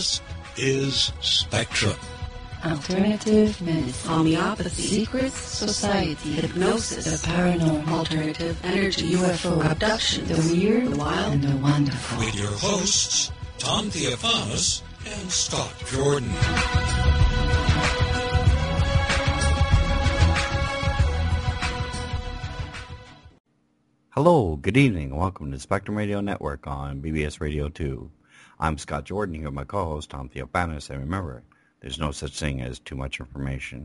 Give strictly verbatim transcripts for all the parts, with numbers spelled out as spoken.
This is Spectrum. Alternative medicine, homeopathy, secret society, hypnosis, the paranormal, alternative energy, U F O, abduction, the weird, the wild, and the wonderful. With your hosts, Tom Theophanous and Scott Jordan. Hello, good evening, and welcome to Spectrum Radio Network on B B S Radio two. I'm Scott Jordan, here with my co-host, Tom Theophanous, and remember, there's no such thing as too much information.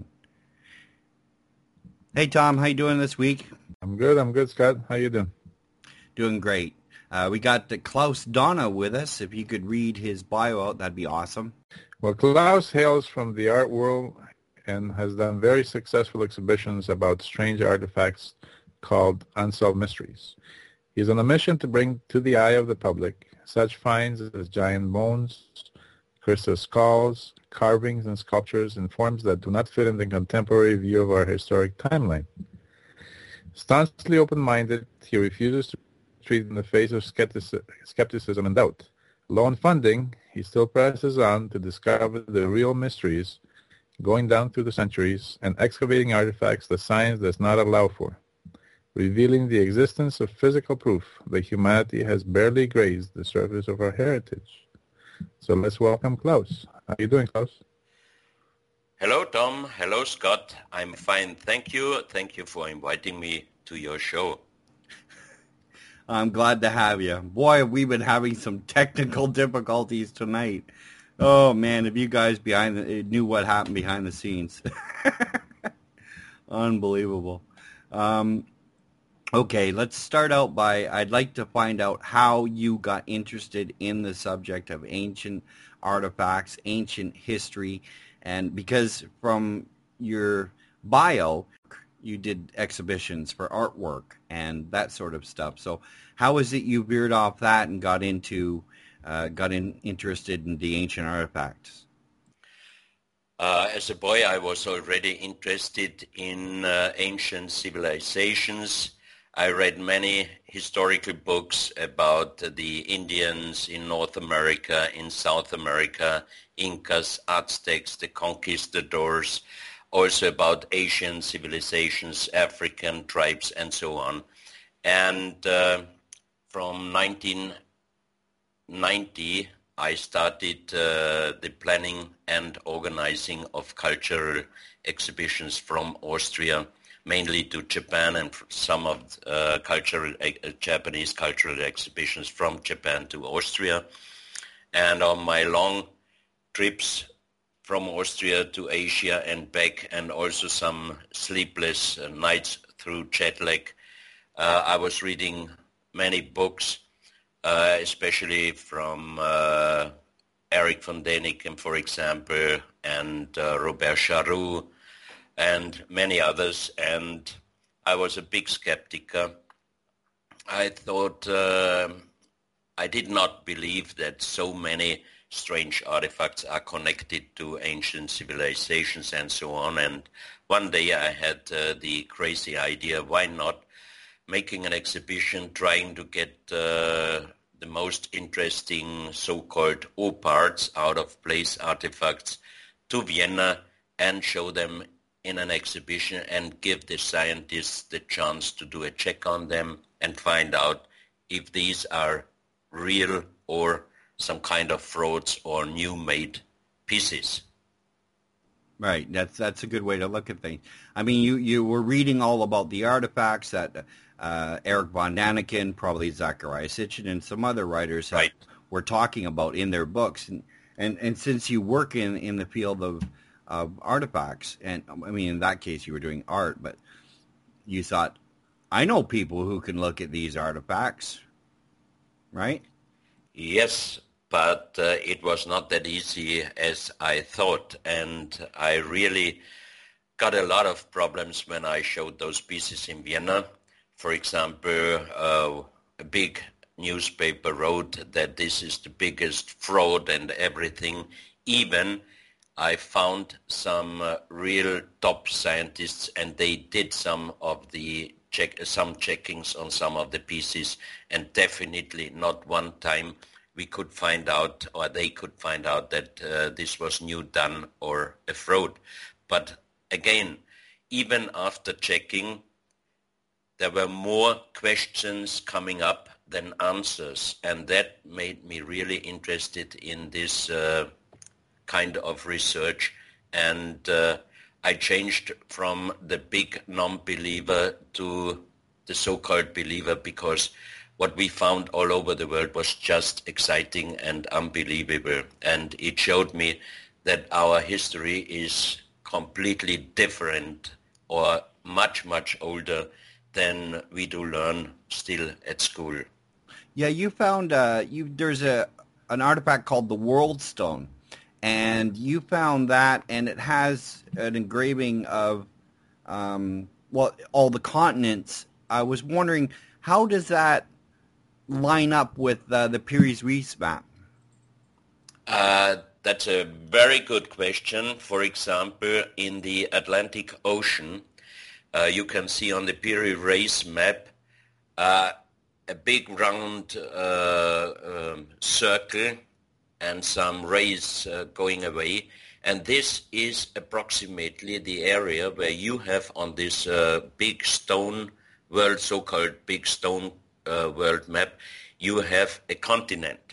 Hey, Tom, how you doing this week? I'm good, I'm good, Scott. How you doing? Doing great. Uh, we got uh, Klaus Donna with us. If you could read his bio out, that'd be awesome. Well, Klaus hails from the art world and has done very successful exhibitions about strange artifacts called Unsolved Mysteries. He's on a mission to bring to the eye of the public such finds as giant bones, crystal skulls, carvings, and sculptures in forms that do not fit in the contemporary view of our historic timeline. Staunchly open-minded, he refuses to retreat in the face of skepticism and doubt. Low on funding, he still presses on to discover the real mysteries, going down through the centuries and excavating artifacts that science does not allow for, revealing the existence of physical proof that humanity has barely grazed the surface of our heritage. So let's welcome Klaus. How are you doing, Klaus? Hello, Tom. Hello, Scott. I'm fine. Thank you. Thank you for inviting me to your show. I'm glad to have you. Boy, we've been having some technical difficulties tonight. Oh, man, if you guys behind the, knew what happened behind the scenes. Unbelievable. Um, okay, let's start out by, I'd like to find out how you got interested in the subject of ancient artifacts, ancient history, and because from your bio, you did exhibitions for artwork and that sort of stuff. So how is it you veered off that and got into, uh, got in, interested in the ancient artifacts? Uh, as a boy, I was already interested in uh, ancient civilizations. I read many historical books about the Indians in North America, in South America, Incas, Aztecs, the conquistadors, also about Asian civilizations, African tribes, and so on. And uh, from nineteen ninety, I started uh, the planning and organizing of cultural exhibitions from Austria, mainly to Japan, and some of uh, cultural uh, Japanese cultural exhibitions from Japan to Austria. And on my long trips from Austria to Asia and back, and also some sleepless uh, nights through jet lag, uh, I was reading many books, uh, especially from uh, Eric von Däniken, for example, and uh, Robert Charroux, and many others, and I was a big skeptic. I thought, uh, I did not believe that so many strange artifacts are connected to ancient civilizations and so on. And one day I had uh, the crazy idea, why not making an exhibition trying to get uh, the most interesting so-called O-parts, out-of-place artifacts, to Vienna and show them in an exhibition and give the scientists the chance to do a check on them and find out if these are real or some kind of frauds or new-made pieces. Right, that's that's a good way to look at things. I mean, you, you were reading all about the artifacts that uh, Eric von Däniken, probably Zecharia Sitchin, and some other writers have, right. were talking about in their books. And, and, and since you work in, in the field of of artifacts, and I mean, in that case, you were doing art, but you thought, I know people who can look at these artifacts, right? Yes, but uh, it was not that easy as I thought, and I really got a lot of problems when I showed those pieces in Vienna. For example, uh, a big newspaper wrote that this is the biggest fraud and everything. Even I found some uh, real top scientists, and they did some of the check, some checkings on some of the pieces, and definitely not one time we could find out, or they could find out, that uh, this was new done or a fraud. But again, even after checking, there were more questions coming up than answers, and that made me really interested in this uh, kind of research. And uh, I changed from the big non-believer to the so-called believer, because what we found all over the world was just exciting and unbelievable. And it showed me that our history is completely different, or much, much older than we do learn still at school. Yeah, you found uh, you there's a an artifact called the World Stone, and you found that, and it has an engraving of um, well all the continents. I was wondering, how does that line up with uh, the Piri Reis map? Uh, that's a very good question. For example, in the Atlantic Ocean, uh, you can see on the Piri Reis map uh, a big round uh, um, circle and some rays uh, going away. And this is approximately the area where you have on this uh, big stone world, so-called big stone uh, world map, you have a continent,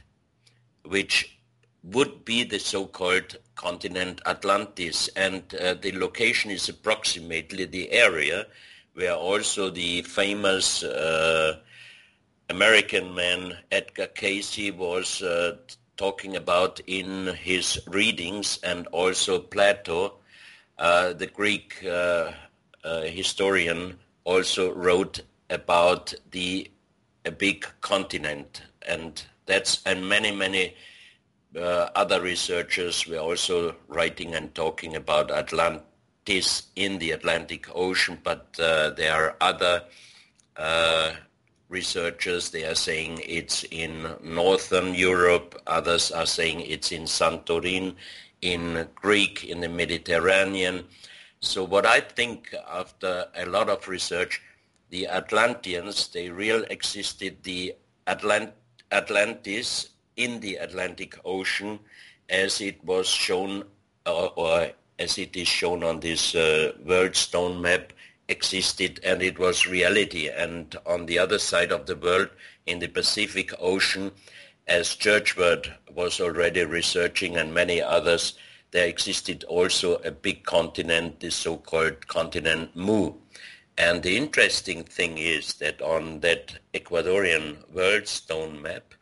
which would be the so-called continent Atlantis. And uh, the location is approximately the area where also the famous uh, American man Edgar Cayce was uh, talking about in his readings, and also Plato, uh, the Greek uh, uh, historian, also wrote about the a big continent. And that's, and many, many uh, other researchers were also writing and talking about Atlantis in the Atlantic Ocean, but uh, there are other uh, researchers, they are saying it's in Northern Europe, others are saying it's in Santorin, in Greek, in the Mediterranean. So what I think, after a lot of research, the Atlanteans, they really existed, the Atlant- Atlantis in the Atlantic Ocean, as it was shown, or, or as it is shown on this uh, world stone map, existed, and it was reality. And on the other side of the world, in the Pacific Ocean, as Churchward was already researching and many others, there existed also a big continent, the so-called continent Mu. And the interesting thing is that on that Ecuadorian world stone map,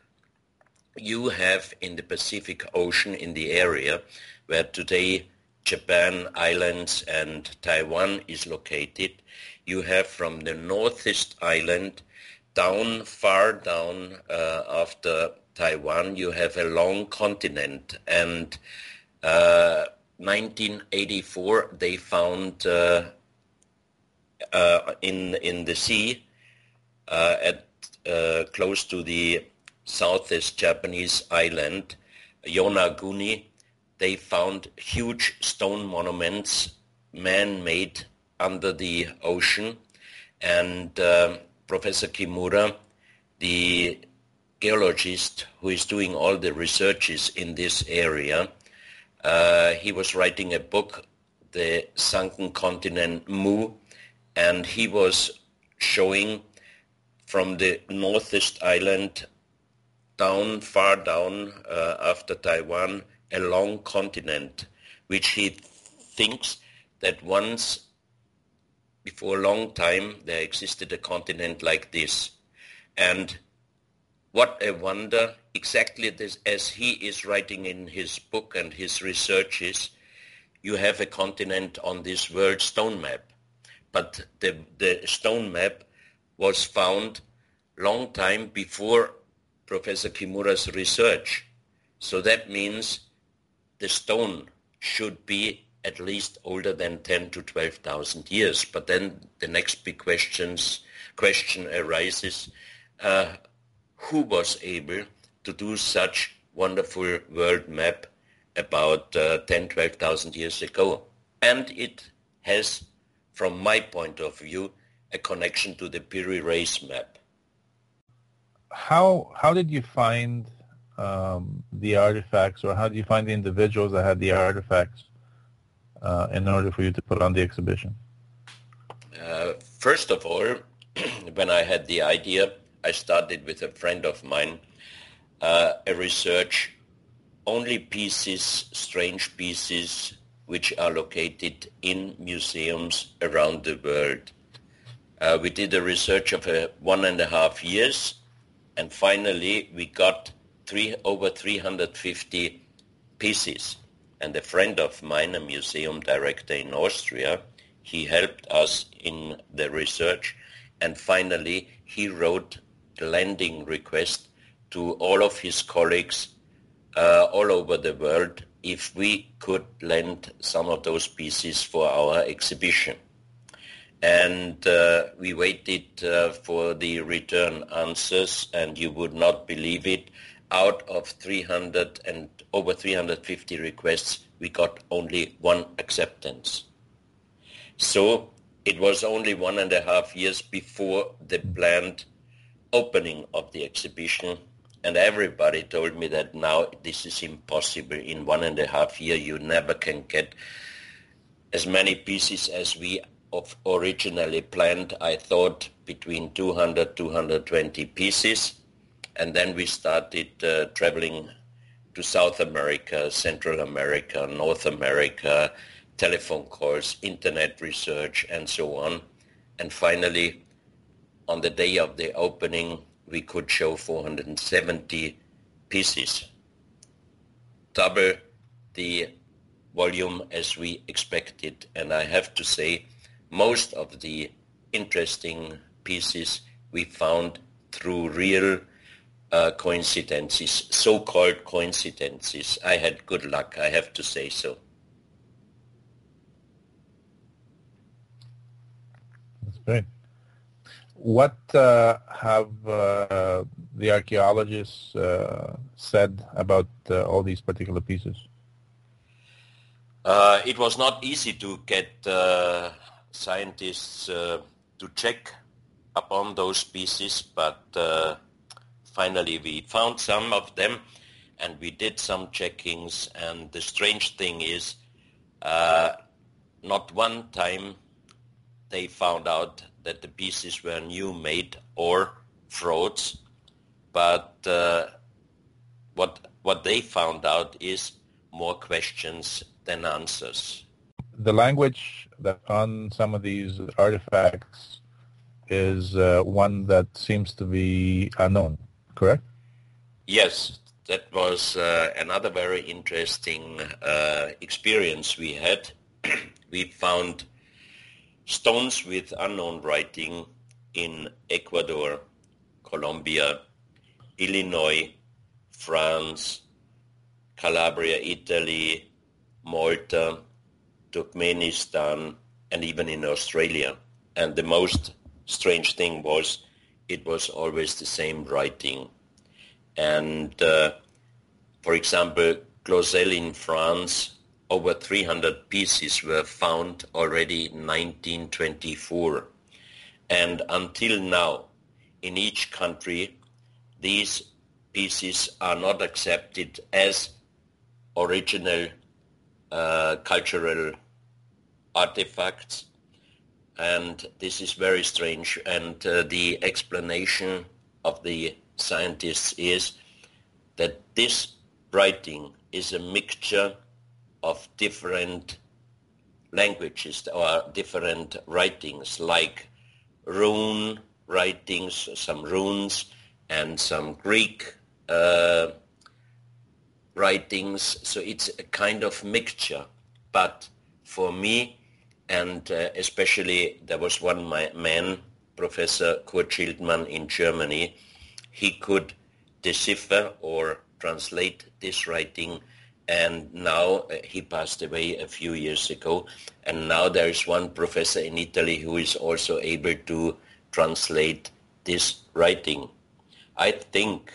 you have in the Pacific Ocean, in the area where today Japan Islands and Taiwan is located, you have from the northeast island down, far down uh, after Taiwan, you have a long continent. And uh, nineteen eighty-four, they found uh, uh, in in the sea uh, at uh, close to the southeast Japanese island, Yonaguni, they found huge stone monuments, man-made, under the ocean. And uh, Professor Kimura, the geologist who is doing all the researches in this area, uh, he was writing a book, The Sunken Continent Mu, and he was showing from the northeast island down, far down uh, after Taiwan, a long continent, which he thinks that once, before a long time, there existed a continent like this. And what a wonder, exactly this, as he is writing in his book and his researches, you have a continent on this world stone map. But the, the stone map was found long time before Professor Kimura's research. So that means the stone should be at least older than ten to twelve thousand years. But then the next big questions, question arises, uh, who was able to do such wonderful world map about uh, ten, twelve thousand years ago? And it has, from my point of view, a connection to the Piri Reis map. How how did you find um, the artifacts, or how did you find the individuals that had the artifacts uh, in order for you to put on the exhibition? Uh, first of all, when I had the idea, I started with a friend of mine, uh, a research, only pieces, strange pieces, which are located in museums around the world. Uh, we did a research of uh, one and a half years, and finally we got three, over three hundred fifty pieces. And a friend of mine, a museum director in Austria, he helped us in the research, and finally he wrote a lending request to all of his colleagues uh, all over the world if we could lend some of those pieces for our exhibition. And uh, we waited uh, for the return answers, and you would not believe it. Out of three hundred and over three hundred fifty requests, we got only one acceptance. So it was only one and a half years before the planned opening of the exhibition, and everybody told me that now this is impossible. In one and a half year, you never can get as many pieces as we of originally planned. I thought between two hundred, two hundred twenty pieces, and then we started uh, traveling to South America, Central America, North America, telephone calls, internet research, and so on. And finally, on the day of the opening, we could show four hundred seventy pieces, double the volume as we expected. And I have to say, most of the interesting pieces we found through real uh, coincidences, so-called coincidences. I had good luck, I have to say so. That's great. What uh, have uh, the archaeologists uh, said about uh, all these particular pieces? Uh, it was not easy to get uh, scientists uh, to check upon those pieces, but uh, finally we found some of them, and we did some checkings. And the strange thing is, uh, not one time they found out that the pieces were new made or frauds, but uh, what what they found out is more questions than answers. The language that on some of these artifacts is uh, one that seems to be unknown, correct? Yes, that was uh, another very interesting uh, experience we had. We found stones with unknown writing in Ecuador, Colombia, Illinois, France, Calabria, Italy, Malta, Turkmenistan, and even in Australia. And the most strange thing was it was always the same writing. And uh, for example, Clausel in France, over three hundred pieces were found already in nineteen twenty-four. And until now, in each country, these pieces are not accepted as original uh, cultural artifacts. And this is very strange. And uh, the explanation of the scientists is that this writing is a mixture of different languages or different writings, like rune writings, some runes, and some Greek uh, writings. So it's a kind of mixture. But for me, and uh, especially there was one man, Professor Kurt Schildmann in Germany, he could decipher or translate this writing. And now uh, he passed away a few years ago. And now there is one professor in Italy who is also able to translate this writing. I think,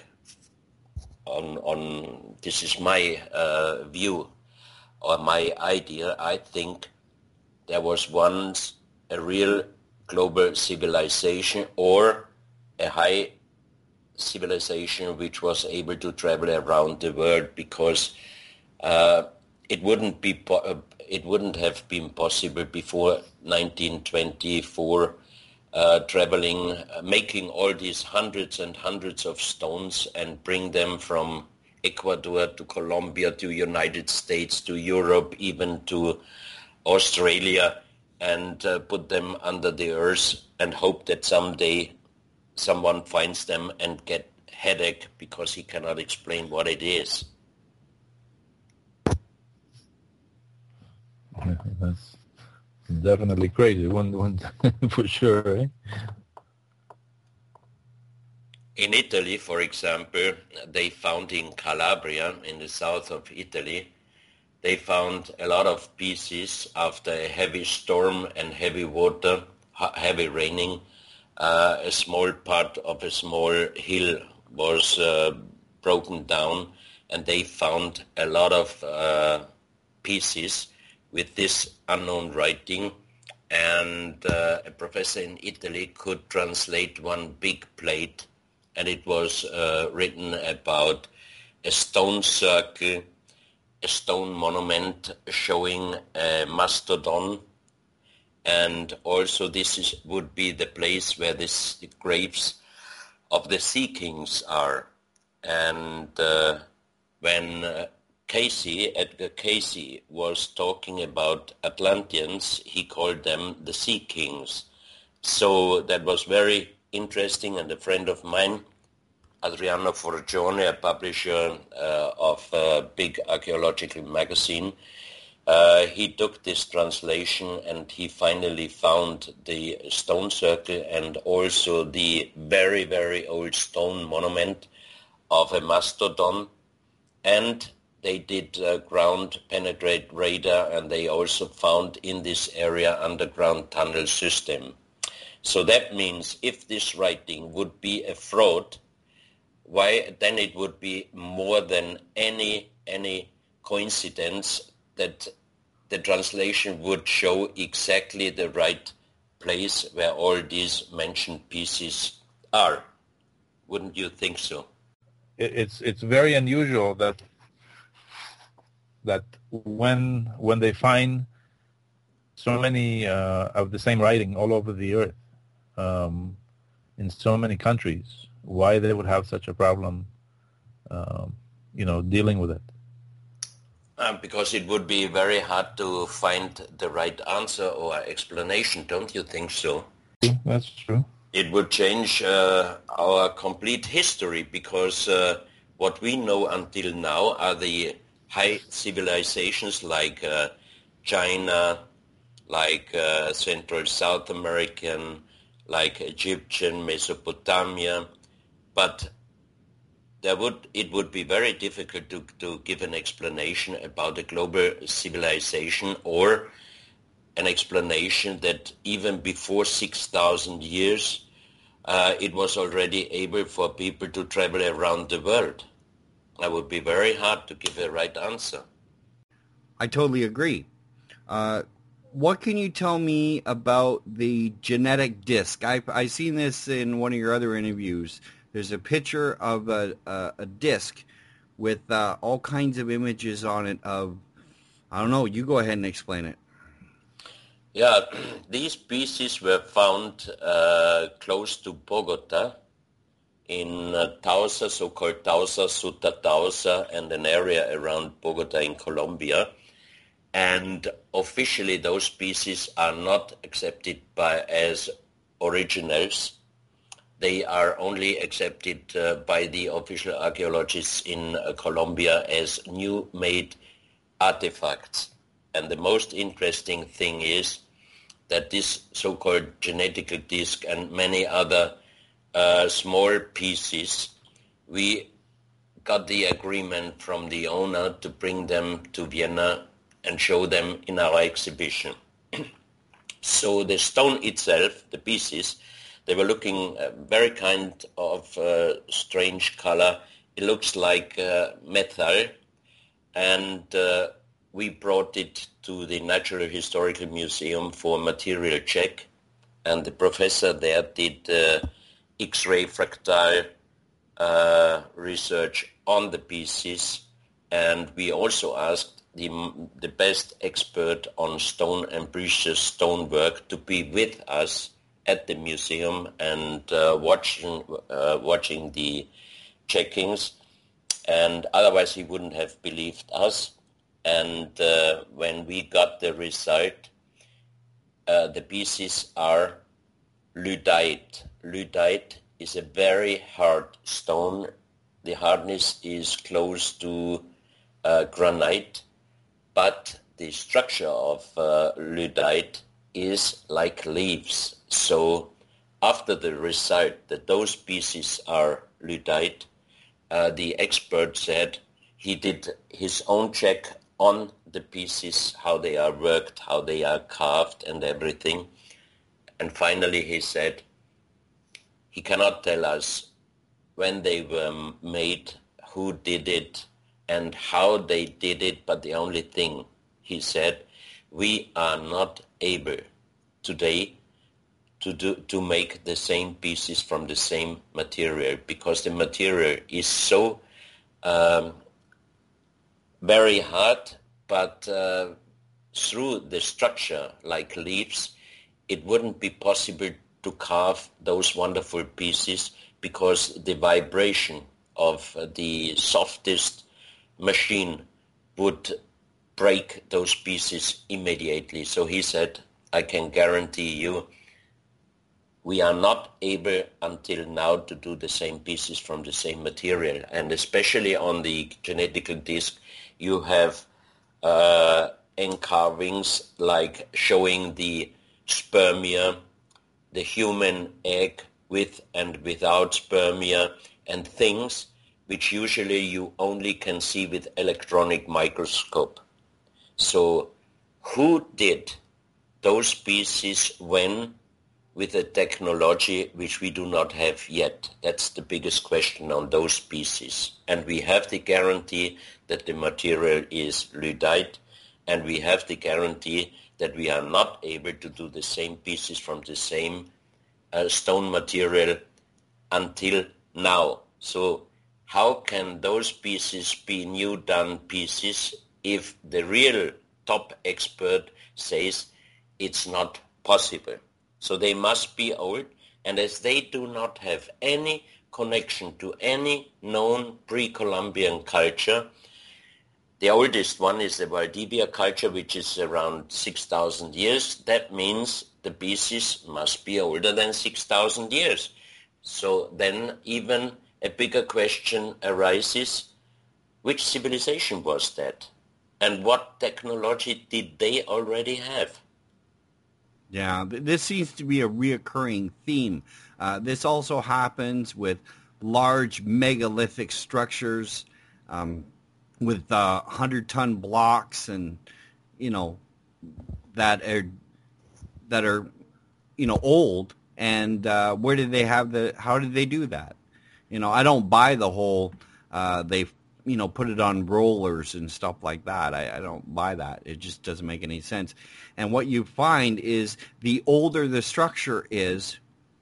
on, on this is my uh, view or my idea, I think there was once a real global civilization or a high civilization which was able to travel around the world, because uh, it wouldn't be po- it wouldn't have been possible before nineteen twenty-four uh, traveling, uh, making all these hundreds and hundreds of stones and bring them from Ecuador to Colombia to United States to Europe, even to Australia, and uh, put them under the earth and hope that someday someone finds them and get headache because he cannot explain what it is. Yeah, that's definitely crazy, one, one for sure. Eh? In Italy, for example, they found in Calabria, in the south of Italy, they found a lot of pieces after a heavy storm and heavy water, heavy raining. Uh, a small part of a small hill was uh, broken down, and they found a lot of uh, pieces with this unknown writing, and uh, a professor in Italy could translate one big plate, and it was uh, written about a stone circle, a stone monument showing a mastodon, and also this is, would be the place where this, the graves of the sea kings are. And uh, when uh, Casey, Edgar Casey, was talking about Atlanteans, he called them the sea kings. So that was very interesting, and a friend of mine, Adriano Forgione, a publisher uh, of a big archaeological magazine, uh, he took this translation and he finally found the stone circle and also the very, very old stone monument of a mastodon, and they did uh, ground penetrate radar, and they also found in this area underground tunnel system. So that means if this writing would be a fraud, why then it would be more than any any coincidence that the translation would show exactly the right place where all these mentioned pieces are. Wouldn't you think so? It's it's very unusual that that when when they find so many uh, of the same writing all over the earth, um, in so many countries, why they would have such a problem, um, you know, dealing with it. Um, because it would be very hard to find the right answer or explanation, don't you think so? That's true. It would change uh, our complete history, because uh, what we know until now are the high civilizations like uh, China, like uh, Central South American, like Egyptian, Mesopotamia, but there would it would be very difficult to, to give an explanation about a global civilization, or an explanation that even before six thousand years uh, it was already able for people to travel around the world. That would be very hard to give a right answer. I totally agree. Uh, what can you tell me about the genetic disc? I I seen this in one of your other interviews. There's a picture of a a, a disc with uh, all kinds of images on it of, I don't know, you go ahead and explain it. Yeah, these pieces were found uh, close to Bogota, in uh, Tausa, so-called Tausa, Suta Tausa, and an area around Bogota in Colombia. And officially those pieces are not accepted by as originals. They are only accepted uh, by the official archaeologists in uh, Colombia as new-made artifacts. And the most interesting thing is that this so-called genetical disc and many other uh, small pieces, we got the agreement from the owner to bring them to Vienna and show them in our exhibition. So the stone itself, the pieces, they were looking uh, very kind of uh, strange color. It looks like uh, metal, and uh, we brought it to the Natural Historical Museum for material check, and the professor there did uh, X-ray fractal uh, research on the pieces, and we also asked the, the best expert on stone and precious stonework to be with us at the museum and uh, watching uh, watching the checkings, and otherwise he wouldn't have believed us. And uh, when we got the result, uh, the pieces are lyddite. Lyddite is a very hard stone. The hardness is close to uh, granite, but the structure of uh, lyddite is like leaves. So after the result that those pieces are lyddite, uh, the expert said he did his own check on the pieces, how they are worked, how they are carved and everything. And finally he said he cannot tell us when they were made, who did it, and how they did it, but the only thing he said, we are not able today to do to make the same pieces from the same material, because the material is so um, very hard, but uh, through the structure like leaves, it wouldn't be possible to carve those wonderful pieces because the vibration of the softest machine would break those pieces immediately. So he said, I can guarantee you we are not able until now to do the same pieces from the same material. And especially on the genetical disc, you have uh, encarvings like showing the spermia, the human egg with and without spermia, and things which usually you only can see with electronic microscope. So who did those pieces when with a technology which we do not have yet? That's the biggest question on those pieces. And we have the guarantee that the material is lyddite, and we have the guarantee that we are not able to do the same pieces from the same uh, stone material until now. So how can those pieces be new done pieces if the real top expert says it's not possible? So they must be old, and as they do not have any connection to any known pre-Columbian culture, the oldest one is the Valdivia culture, which is around six thousand years. That means the pieces must be older than six thousand years. So then even a bigger question arises, which civilization was that? And what technology did they already have? Yeah, this seems to be a reoccurring theme. Uh, this also happens with large megalithic structures, um, with uh, hundred-ton blocks, and you know that are that are you know old. And uh, where did they have the? How did they do that? You know, I don't buy the whole. Uh, they you know put it on rollers and stuff like that. I, I don't buy that. It just doesn't make any sense. And what you find is the older the structure is,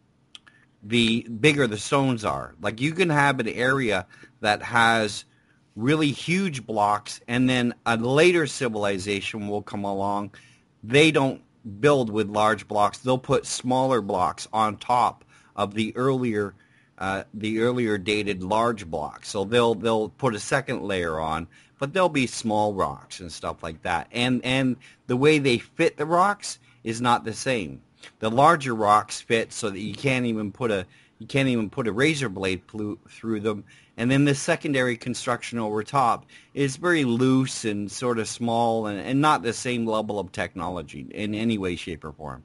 the bigger the stones are. Like you can have an area that has really huge blocks, and then a later civilization will come along. They don't build with large blocks. They'll put smaller blocks on top of the earlier uh, the earlier dated large blocks. So they'll they'll put a second layer on, but they'll be small rocks and stuff like that. And and the way they fit the rocks is not the same. The larger rocks fit so that you can't even put a you can't even put a razor blade through them. And then the secondary construction over top is very loose and sort of small, and, and not the same level of technology in any way, shape, or form.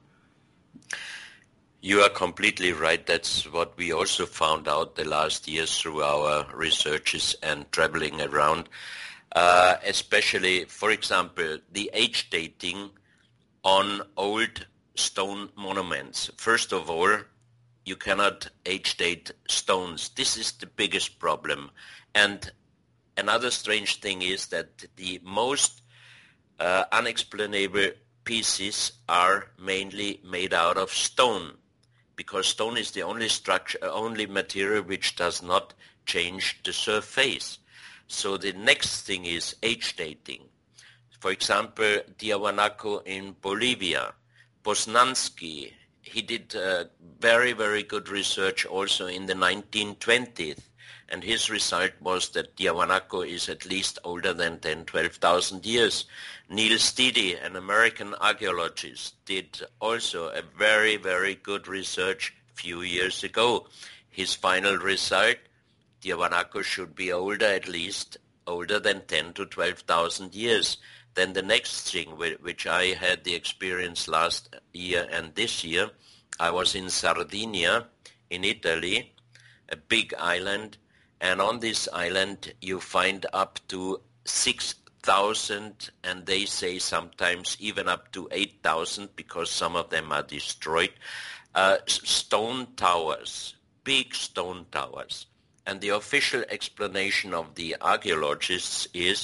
You are completely right. That's what we also found out the last years through our researches and traveling around. Uh, especially, for example, the age dating on old stone monuments. First of all, you cannot age date stones. This is the biggest problem. And another strange thing is that the most uh, unexplainable pieces are mainly made out of stone, because stone is the only structure, only material which does not changed the surface. So the next thing is age dating. For example, Tiahuanaco in Bolivia, Poznansky, he did uh, very, very good research also in the nineteen twenties. And his result was that Tiahuanaco is at least older than ten, twelve thousand years. Neil Steady, an American archaeologist, did also a very, very good research a few years ago. His final result, Tiahuanaco should be older, at least older than ten to twelve thousand years. Then the next thing, which I had the experience last year and this year, I was in Sardinia, in Italy, a big island, and on this island you find up to six thousand, and they say sometimes even up to eight thousand, because some of them are destroyed, uh, stone towers, big stone towers. And the official explanation of the archaeologists is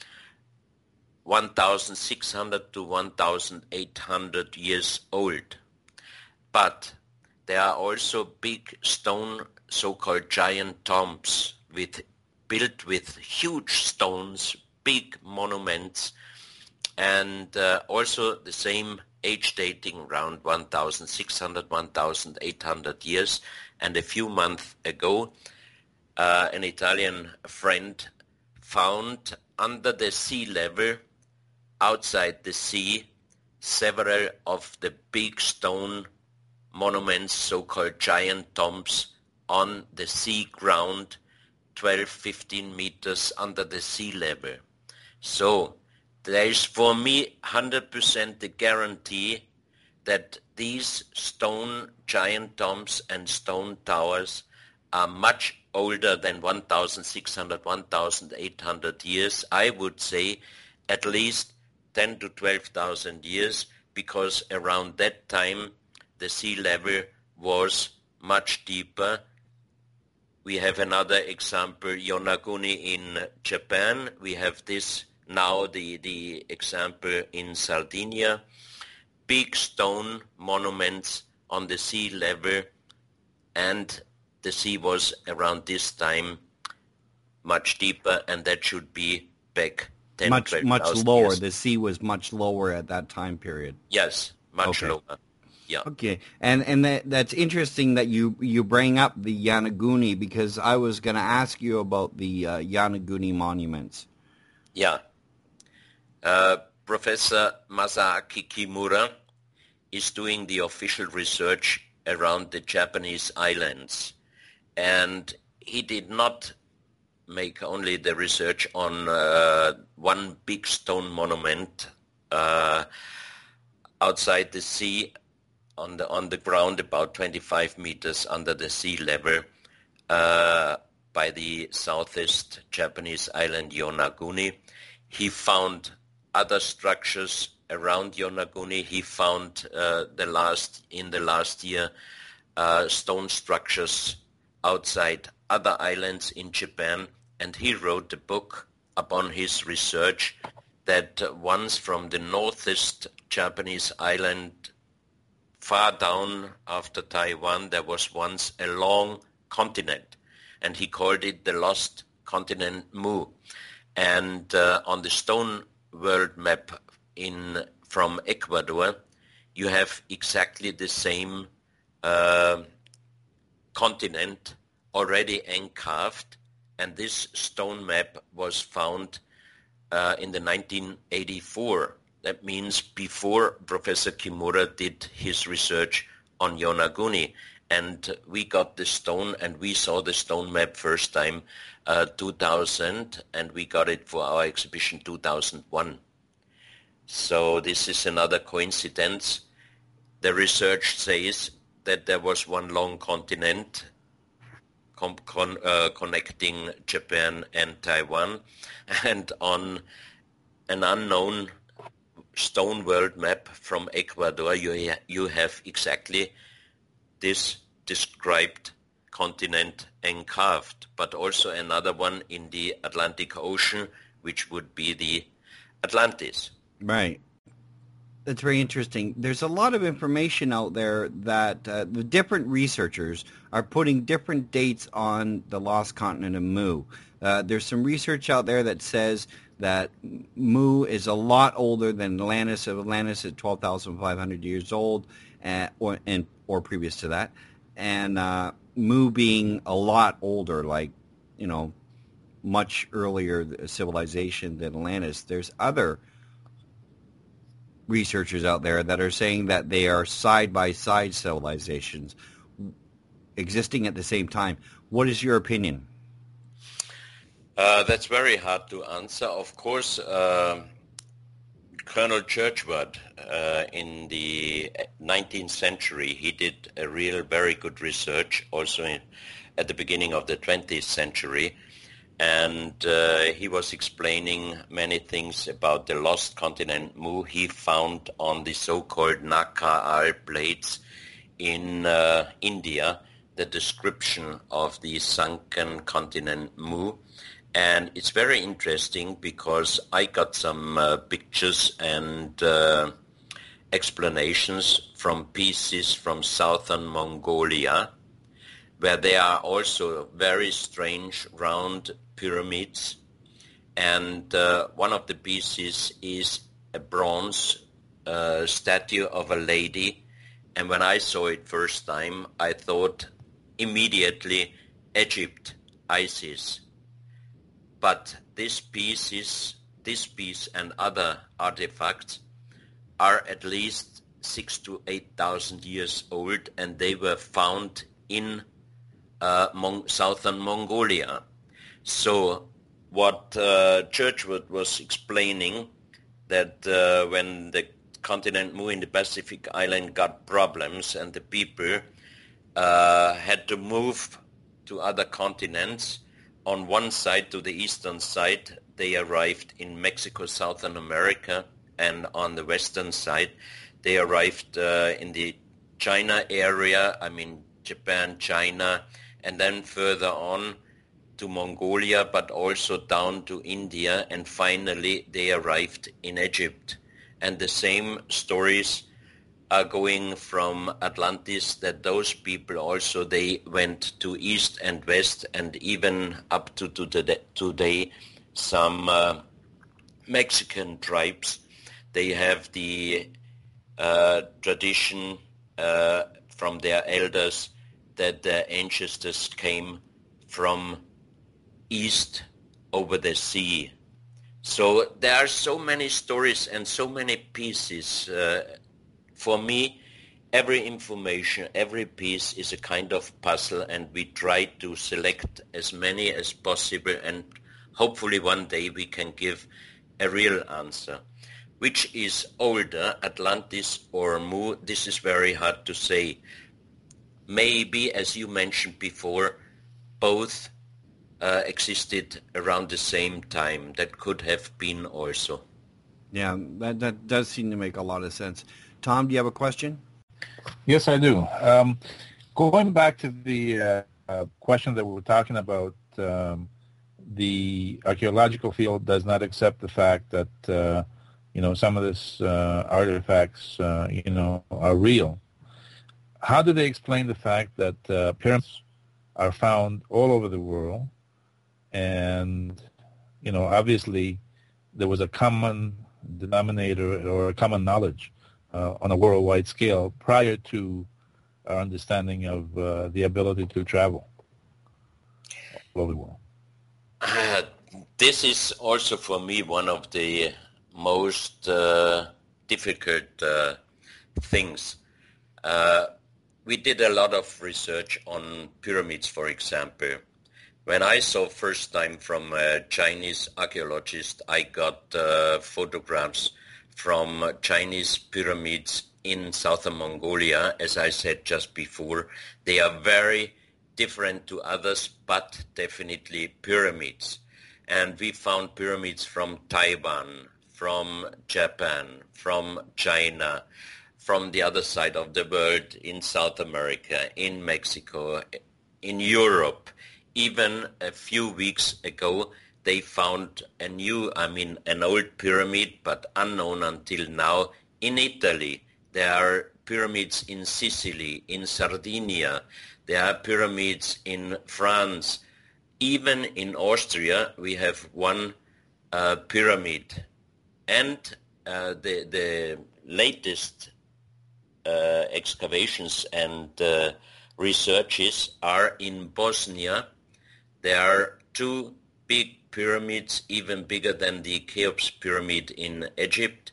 one thousand six hundred to one thousand eight hundred years old. But there are also big stone, so-called giant tombs, with built with huge stones, big monuments, and uh, also the same age dating around one thousand six hundred, one thousand eight hundred years. And a few months ago, uh, an Italian friend found under the sea level, outside the sea, several of the big stone monuments, so-called giant tombs, on the sea ground, twelve, fifteen meters under the sea level. So there is for me one hundred percent the guarantee that these stone giant tombs and stone towers are much older than one thousand six hundred, one thousand eight hundred years. I would say at least ten to twelve thousand years, because around that time the sea level was much deeper. We have another example, Yonaguni in Japan. We have this now, the, the example in Sardinia. Big stone monuments on the sea level, and the sea was around this time much deeper, and that should be back ten, much much twelve lower. years. The sea was much lower at that time period. Yes, much Okay. lower. Yeah. Okay, and and that that's interesting that you you bring up the Yonaguni, because I was going to ask you about the uh, Yonaguni monuments. Yeah. Uh, Professor Masaaki Kimura is doing the official research around the Japanese islands, and he did not make only the research on uh, one big stone monument uh, outside the sea, on the on the ground about twenty-five meters under the sea level, uh, by the southeast Japanese island Yonaguni. He found other structures around Yonaguni. He found uh, the last in the last year uh, stone structures outside other islands in Japan, and he wrote a book upon his research that uh, once from the northeast Japanese island far down after Taiwan, there was once a long continent, and he called it the Lost Continent Mu. And uh, on the stone world map in from Ecuador, you have exactly the same uh, continent already encarved, and this stone map was found uh, in the nineteen eighty-four. That means before Professor Kimura did his research on Yonaguni. And we got the stone, and we saw the stone map first time uh, two thousand, and we got it for our exhibition two thousand one. So this is another coincidence. The research says that there was one long continent com- con- uh, connecting Japan and Taiwan, and on an unknown stone world map from Ecuador, you ha- you have exactly this described continent encarved, but also another one in the Atlantic Ocean, which would be the Atlantis. Right. That's very interesting. There's a lot of information out there that uh, the different researchers are putting different dates on the lost continent of Mu. Uh, there's some research out there that says that Mu is a lot older than Atlantis. Atlantis is twelve thousand five hundred years old, uh, or and or previous to that, and uh, Mu being a lot older, like you know, much earlier civilization than Atlantis. There's other researchers out there that are saying that they are side-by-side civilizations existing at the same time. What is your opinion? Uh, that's very hard to answer. Of course, uh, Colonel Churchward uh, in the nineteenth century, he did a real very good research also in, at the beginning of the twentieth century. And uh, he was explaining many things about the lost continent Mu he found on the so-called Naka plates in uh, India, the description of the sunken continent Mu. And it's very interesting because I got some uh, pictures and uh, explanations from pieces from southern Mongolia, where there are also very strange round pyramids, and uh, one of the pieces is a bronze uh, statue of a lady, and when I saw it first time, I thought immediately Egypt, Isis. But this piece is, this piece and other artifacts are at least six to eight thousand years old, and they were found in uh, Mon- southern Mongolia. So what uh, Churchward was explaining, that uh, when the continent Mu in the Pacific island got problems and the people uh, had to move to other continents, on one side, to the eastern side, they arrived in Mexico, Southern America, and on the western side, they arrived uh, in the China area, I mean Japan, China, and then further on to Mongolia, but also down to India, and finally they arrived in Egypt. And the same stories are going from Atlantis, that those people also, they went to east and west, and even up to, to the, today, some uh, Mexican tribes, they have the uh, tradition uh, from their elders that their ancestors came from east over the sea. So there are so many stories and so many pieces. Uh, for me, every information, every piece is a kind of puzzle, and we try to select as many as possible, and hopefully one day we can give a real answer. Which is older, Atlantis or Mu? This is very hard to say. Maybe, as you mentioned before, both Uh, existed around the same time. That could have been also. Yeah, that, that does seem to make a lot of sense. Tom, do you have a question? Yes, I do. Um, going back to the uh, uh, question that we were talking about, um, the archaeological field does not accept the fact that, uh, you know, some of these uh, artifacts, uh, you know, are real. How do they explain the fact that uh, pyramids are found all over the world? And, you know, obviously there was a common denominator or a common knowledge uh, on a worldwide scale prior to our understanding of uh, the ability to travel all over the world. Uh, this is also for me one of the most uh, difficult uh, things. Uh, we did a lot of research on pyramids, for example. When I saw first time from a Chinese archaeologist, I got uh, photographs from Chinese pyramids in southern Mongolia. As I said just before, they are very different to others, but definitely pyramids. And we found pyramids from Taiwan, from Japan, from China, from the other side of the world, in South America, in Mexico, in Europe. Even a few weeks ago, they found a new, I mean, an old pyramid, but unknown until now, in Italy, there are pyramids in Sicily, in Sardinia, there are pyramids in France. Even in Austria, we have one uh, pyramid. And uh, the, the latest uh, excavations and uh, researches are in Bosnia. There are two big pyramids, even bigger than the Cheops pyramid in Egypt,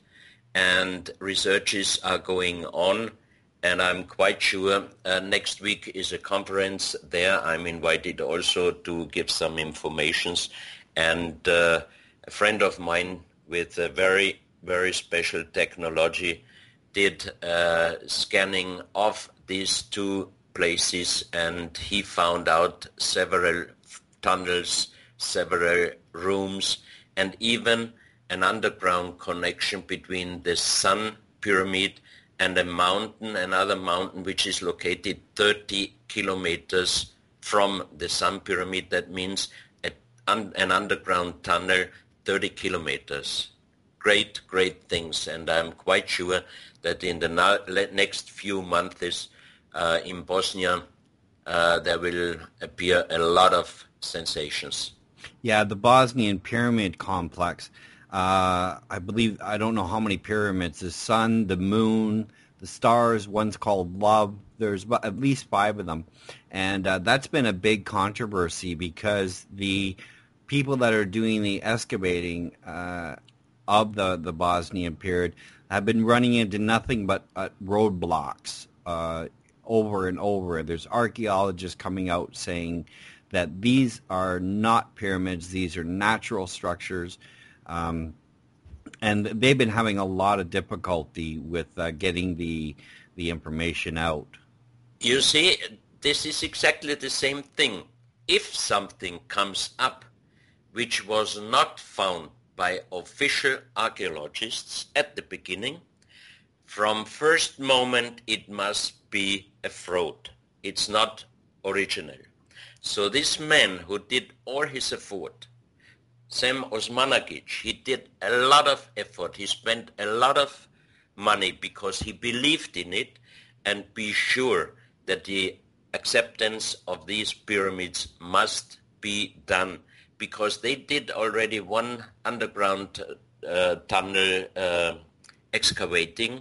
and researches are going on, and I'm quite sure uh, next week is a conference there. I'm invited also to give some informations, and uh, a friend of mine with a very, very special technology did uh, scanning of these two places, and he found out several tunnels, several rooms, and even an underground connection between the Sun Pyramid and a mountain, another mountain which is located thirty kilometers from the Sun Pyramid. That means a, un, an underground tunnel thirty kilometers. Great, great things, and I'm quite sure that in the now, next few months uh, in Bosnia uh, there will appear a lot of sensations. Yeah, the Bosnian Pyramid Complex. Uh, I believe, I don't know how many pyramids, the sun, the moon, the stars, one's called Love. There's at least five of them. And uh, that's been a big controversy because the people that are doing the excavating uh, of the, the Bosnian period have been running into nothing but uh, roadblocks uh, over and over. There's archaeologists coming out saying that these are not pyramids, these are natural structures. Um, and they've been having a lot of difficulty with uh, getting the the information out. You see, this is exactly the same thing. If something comes up which was not found by official archaeologists at the beginning, from first moment it must be a fraud. It's not original. So this man who did all his effort, Sam Osmanagic, he did a lot of effort. He spent a lot of money because he believed in it, and be sure that the acceptance of these pyramids must be done, because they did already one underground uh, tunnel uh, excavating,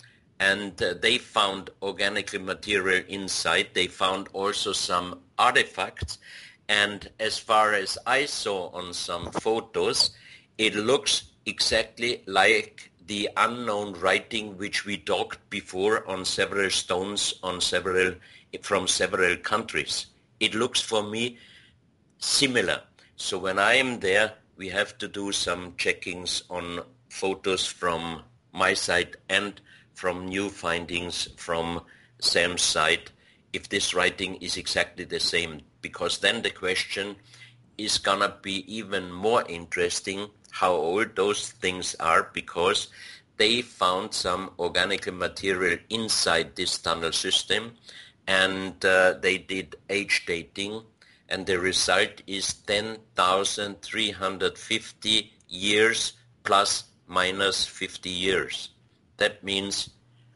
and uh, they found organic material inside. They found also some artifacts. And as far as I saw on some photos, it looks exactly like the unknown writing which we talked before on several stones on several from several countries. It looks for me similar. So when I am there, we have to do some checkings on photos from my side and from new findings from Sam's side, if this writing is exactly the same, because then the question is gonna be even more interesting how old those things are, because they found some organic material inside this tunnel system, and uh, they did age dating, and the result is ten thousand three hundred fifty years plus minus fifty years. That means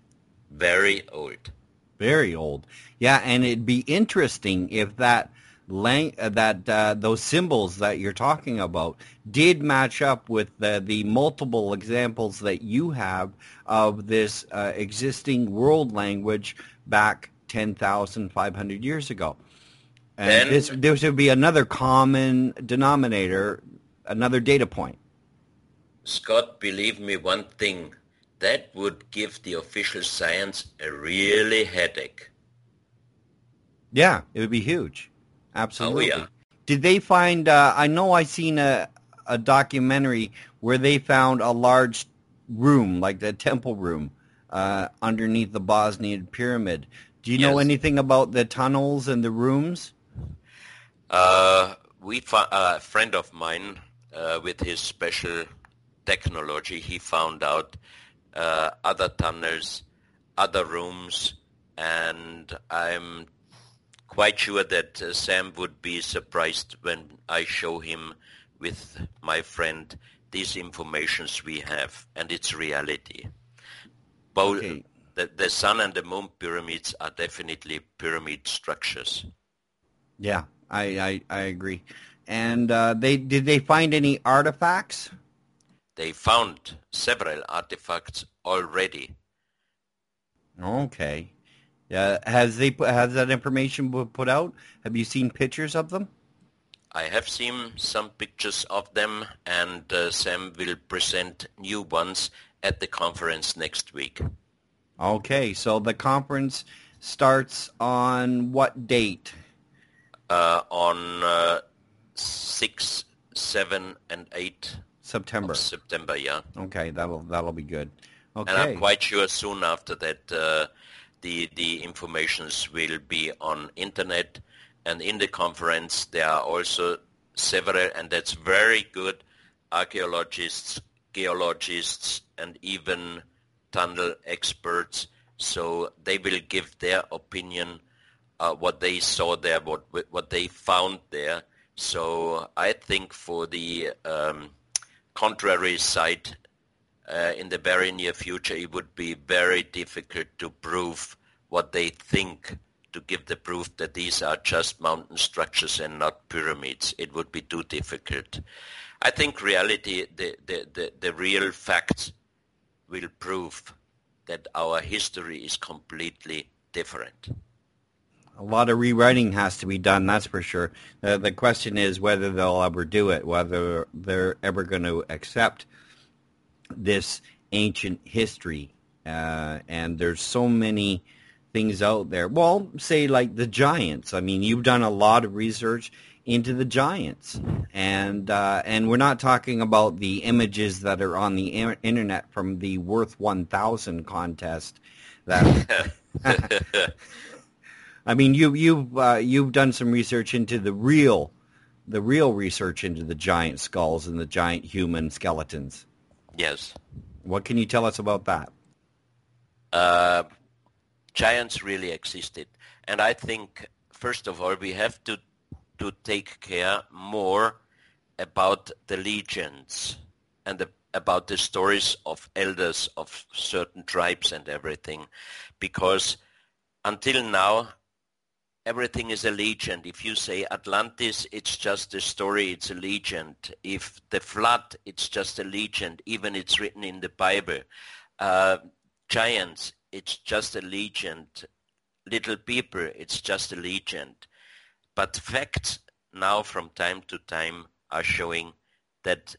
very old. Very old. Yeah, and it'd be interesting if that lang- uh, that uh, those symbols that you're talking about did match up with the, the multiple examples that you have of this uh, existing world language back ten thousand five hundred years ago. And then, this, this would be another common denominator, another data point. Scott, believe me one thing, that would give the official science a really headache. Yeah, it would be huge. Absolutely. Oh, yeah. Did they find, uh, I know I seen a, a documentary where they found a large room, like the temple room, uh, underneath the Bosnian pyramid. Do you Yes. know anything about the tunnels and the rooms? Uh, we fo- a friend of mine uh, with his special technology, he found out uh, other tunnels, other rooms, and I'm quite sure that uh, Sam would be surprised when I show him with my friend these informations we have, and it's reality. Both Okay. the, the sun and the moon pyramids are definitely pyramid structures. Yeah, I, I, I agree. And uh, they did they find any artifacts? They found several artifacts already. Okay. Yeah. Has they put, has that information been put out? Have you seen pictures of them? I have seen some pictures of them, and uh, Sam will present new ones at the conference next week. Okay. So the conference starts on what date? Uh, on uh, six, seven, and eight September. of September, yeah. Okay, that'll that'll be good. Okay. And I'm quite sure soon after that uh, the the informations will be on internet, and in the conference there are also several, and that's very good, archaeologists, geologists, and even tunnel experts. So they will give their opinion, uh, what they saw there, what what they found there. So I think for the um, contrary side, uh, in the very near future, it would be very difficult to prove what they think, to give the proof that these are just mountain structures and not pyramids. It would be too difficult. I think reality, the, the, the, the real facts will prove that our history is completely different. A lot of rewriting has to be done, that's for sure. Uh, the question is whether they'll ever do it, whether they're ever going to accept this ancient history. Uh, and there's so many things out there. Well, say like the giants. I mean, you've done a lot of research into the giants. And uh, and we're not talking about the images that are on the in- internet from the Worth one thousand contest. That I mean, you, you've uh, you've done some research into the real, the real research into the giant skulls and the giant human skeletons. Yes. What can you tell us about that? Uh, giants really existed, and I think first of all we have to to take care more about the legends and the, about the stories of elders of certain tribes and everything, because until now everything is a legend. If you say Atlantis, it's just a story, it's a legend. If the flood, it's just a legend, even it's written in the Bible. Uh, giants, it's just a legend. Little people, it's just a legend. But facts now from time to time are showing that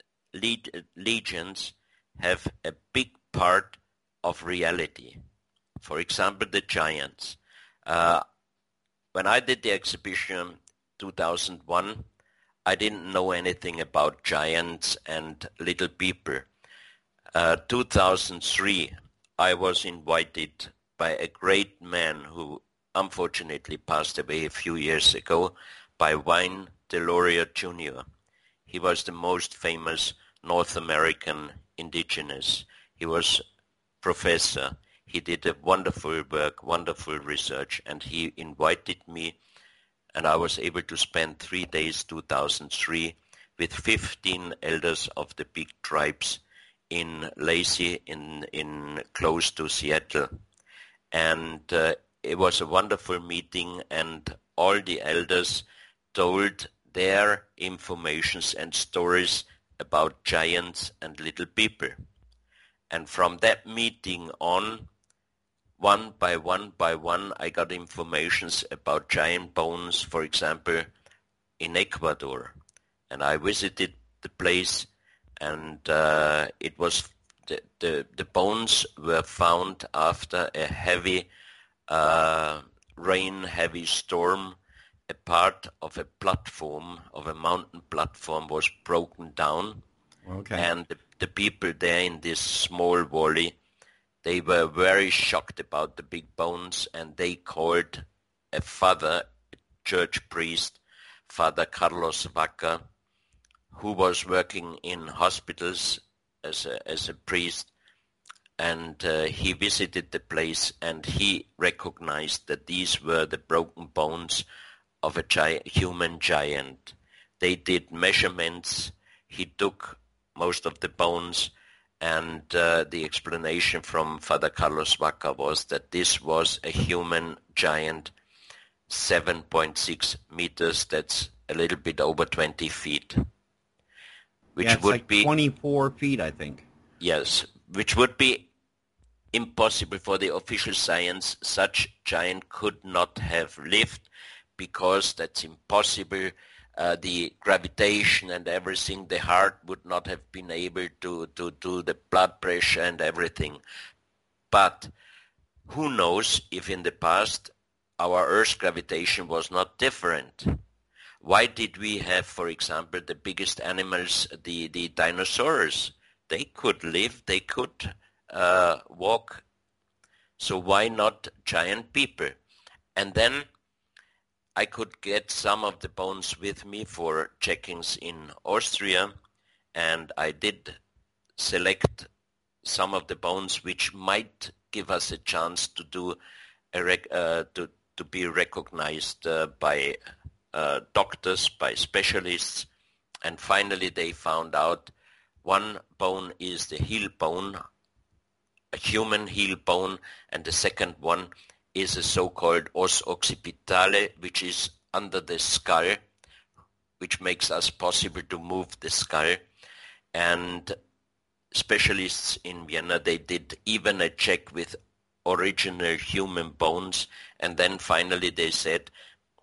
le- legends have a big part of reality. For example, the giants. Uh, When I did the exhibition two thousand one, I didn't know anything about giants and little people. Uh, two thousand three, I was invited by a great man who unfortunately passed away a few years ago, by Wayne Deloria Junior He was the most famous North American indigenous. He was professor. He did a wonderful work, wonderful research, and he invited me, and I was able to spend three days, two thousand three, with fifteen elders of the big tribes in Lacey, in, in close to Seattle. And uh, it was a wonderful meeting, and all the elders told their informations and stories about giants and little people. And from that meeting on, one by one by one, I got informations about giant bones, for example, in Ecuador. And I visited the place, and uh, it was the, the, the bones were found after a heavy uh, rain, heavy storm. A part of a platform, of a mountain platform, was broken down. Okay. And the, the people there in this small valley, they were very shocked about the big bones, and they called a father, a church priest, Father Carlos Vaca, who was working in hospitals as a, as a priest, and uh, he visited the place, and he recognized that these were the broken bones of a gi- human giant. They did measurements. He took most of the bones And uh, the explanation from Father Carlos Vaca was that this was a human giant, seven point six meters, that's a little bit over twenty feet. Which yeah, it's would like be twenty-four feet, I think. Yes, which would be impossible for the official science. Such giant could not have lived because that's impossible. Uh, the gravitation and everything, the heart would not have been able to, to do the blood pressure and everything. But who knows if in the past our Earth's gravitation was not different? Why did we have, for example, the biggest animals, the, the dinosaurs? They could live, they could uh, walk. So why not giant people? And then I could get some of the bones with me for checkings in Austria, and I did select some of the bones which might give us a chance to do a rec- uh, to to be recognized uh, by uh, doctors, by specialists, and finally they found out one bone is the heel bone, a human heel bone, and the second one is a so-called os occipitale, which is under the skull, which makes us possible to move the skull. And specialists in Vienna, they did even a check with original human bones, and then finally they said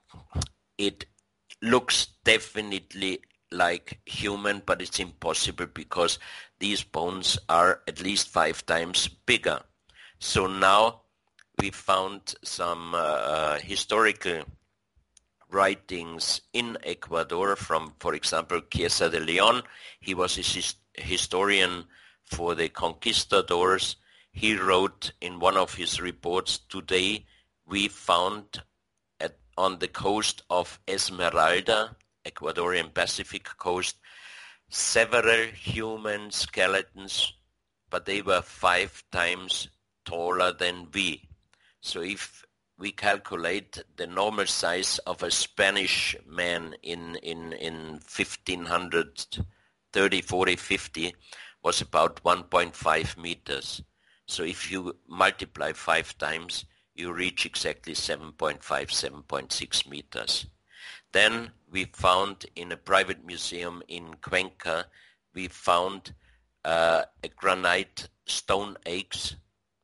it looks definitely like human, but it's impossible because these bones are at least five times bigger. So now we found some uh, historical writings in Ecuador from, for example, Chiesa de Leon. He was a his- historian for the conquistadors. He wrote in one of his reports, today we found at, on the coast of Esmeralda, Ecuadorian Pacific coast, several human skeletons, but they were five times taller than we. So if we calculate the normal size of a Spanish man in, in, in fifteen thirty, forty, fifty was about one point five meters. So if you multiply five times, you reach exactly seven point five, seven point six meters. Then we found in a private museum in Cuenca, we found uh, a granite stone axe,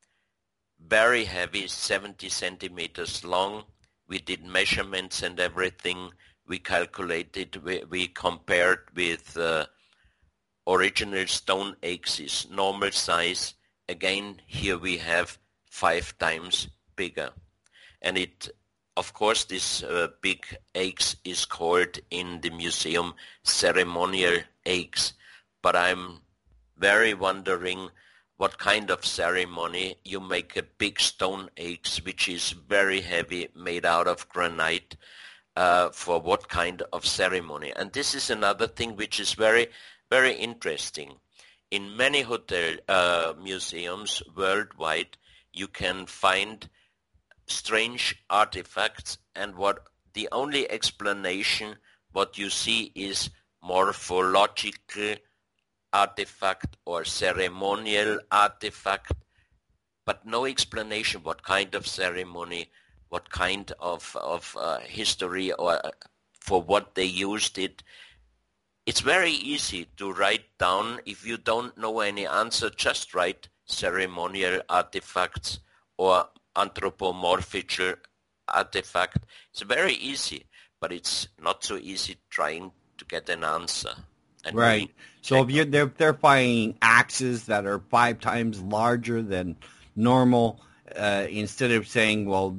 very heavy, seventy centimeters long. We did measurements and everything. We calculated, we, we compared with uh, original stone axes, normal size. Again, here we have five times bigger. And it, of course, this uh, big axe is called in the museum ceremonial axe. But I'm very wondering what kind of ceremony you make a big stone axe, which is very heavy, made out of granite, uh, for what kind of ceremony. And this is another thing which is very, very interesting. In many hotel uh, museums worldwide, you can find strange artifacts, and what the only explanation what you see is morphological artifact or ceremonial artifact, but no explanation what kind of ceremony, what kind of, of uh, history, or for what they used it. It's very easy to write down. If you don't know any answer, just write ceremonial artifacts or anthropomorphical artifact. It's very easy, but it's not so easy trying to get an answer. And right. So if you're, they're, they're finding axes that are five times larger than normal, uh, instead of saying, well,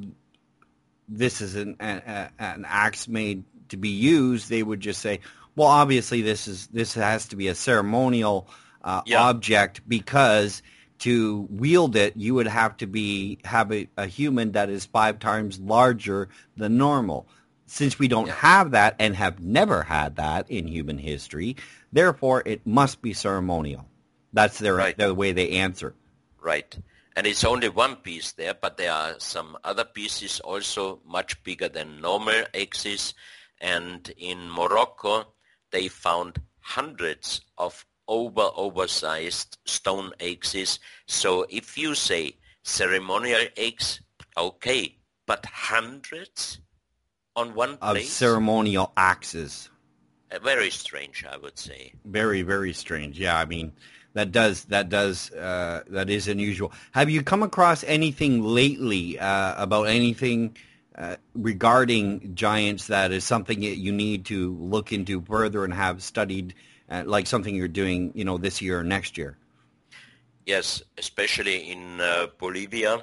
this is an, an, an axe made to be used, they would just say, well, obviously this is this has to be a ceremonial uh, yeah. object, because to wield it, you would have to be have a, a human that is five times larger than normal. Since we don't yeah. have that and have never had that in human history, therefore it must be ceremonial. That's their, right. the way they answer. Right. And it's only one piece there, but there are some other pieces also much bigger than normal axes. And in Morocco, they found hundreds of over oversized stone axes. So if you say ceremonial axe, okay, but hundreds on one Of place? ceremonial axes. Uh, very strange, I would say. Very, very strange. Yeah, I mean, that does that does uh, that is unusual. Have you come across anything lately uh, about anything uh, regarding giants that is something that you need to look into further and have studied, uh, like something you're doing, you know, this year or next year? Yes, especially in uh, Bolivia.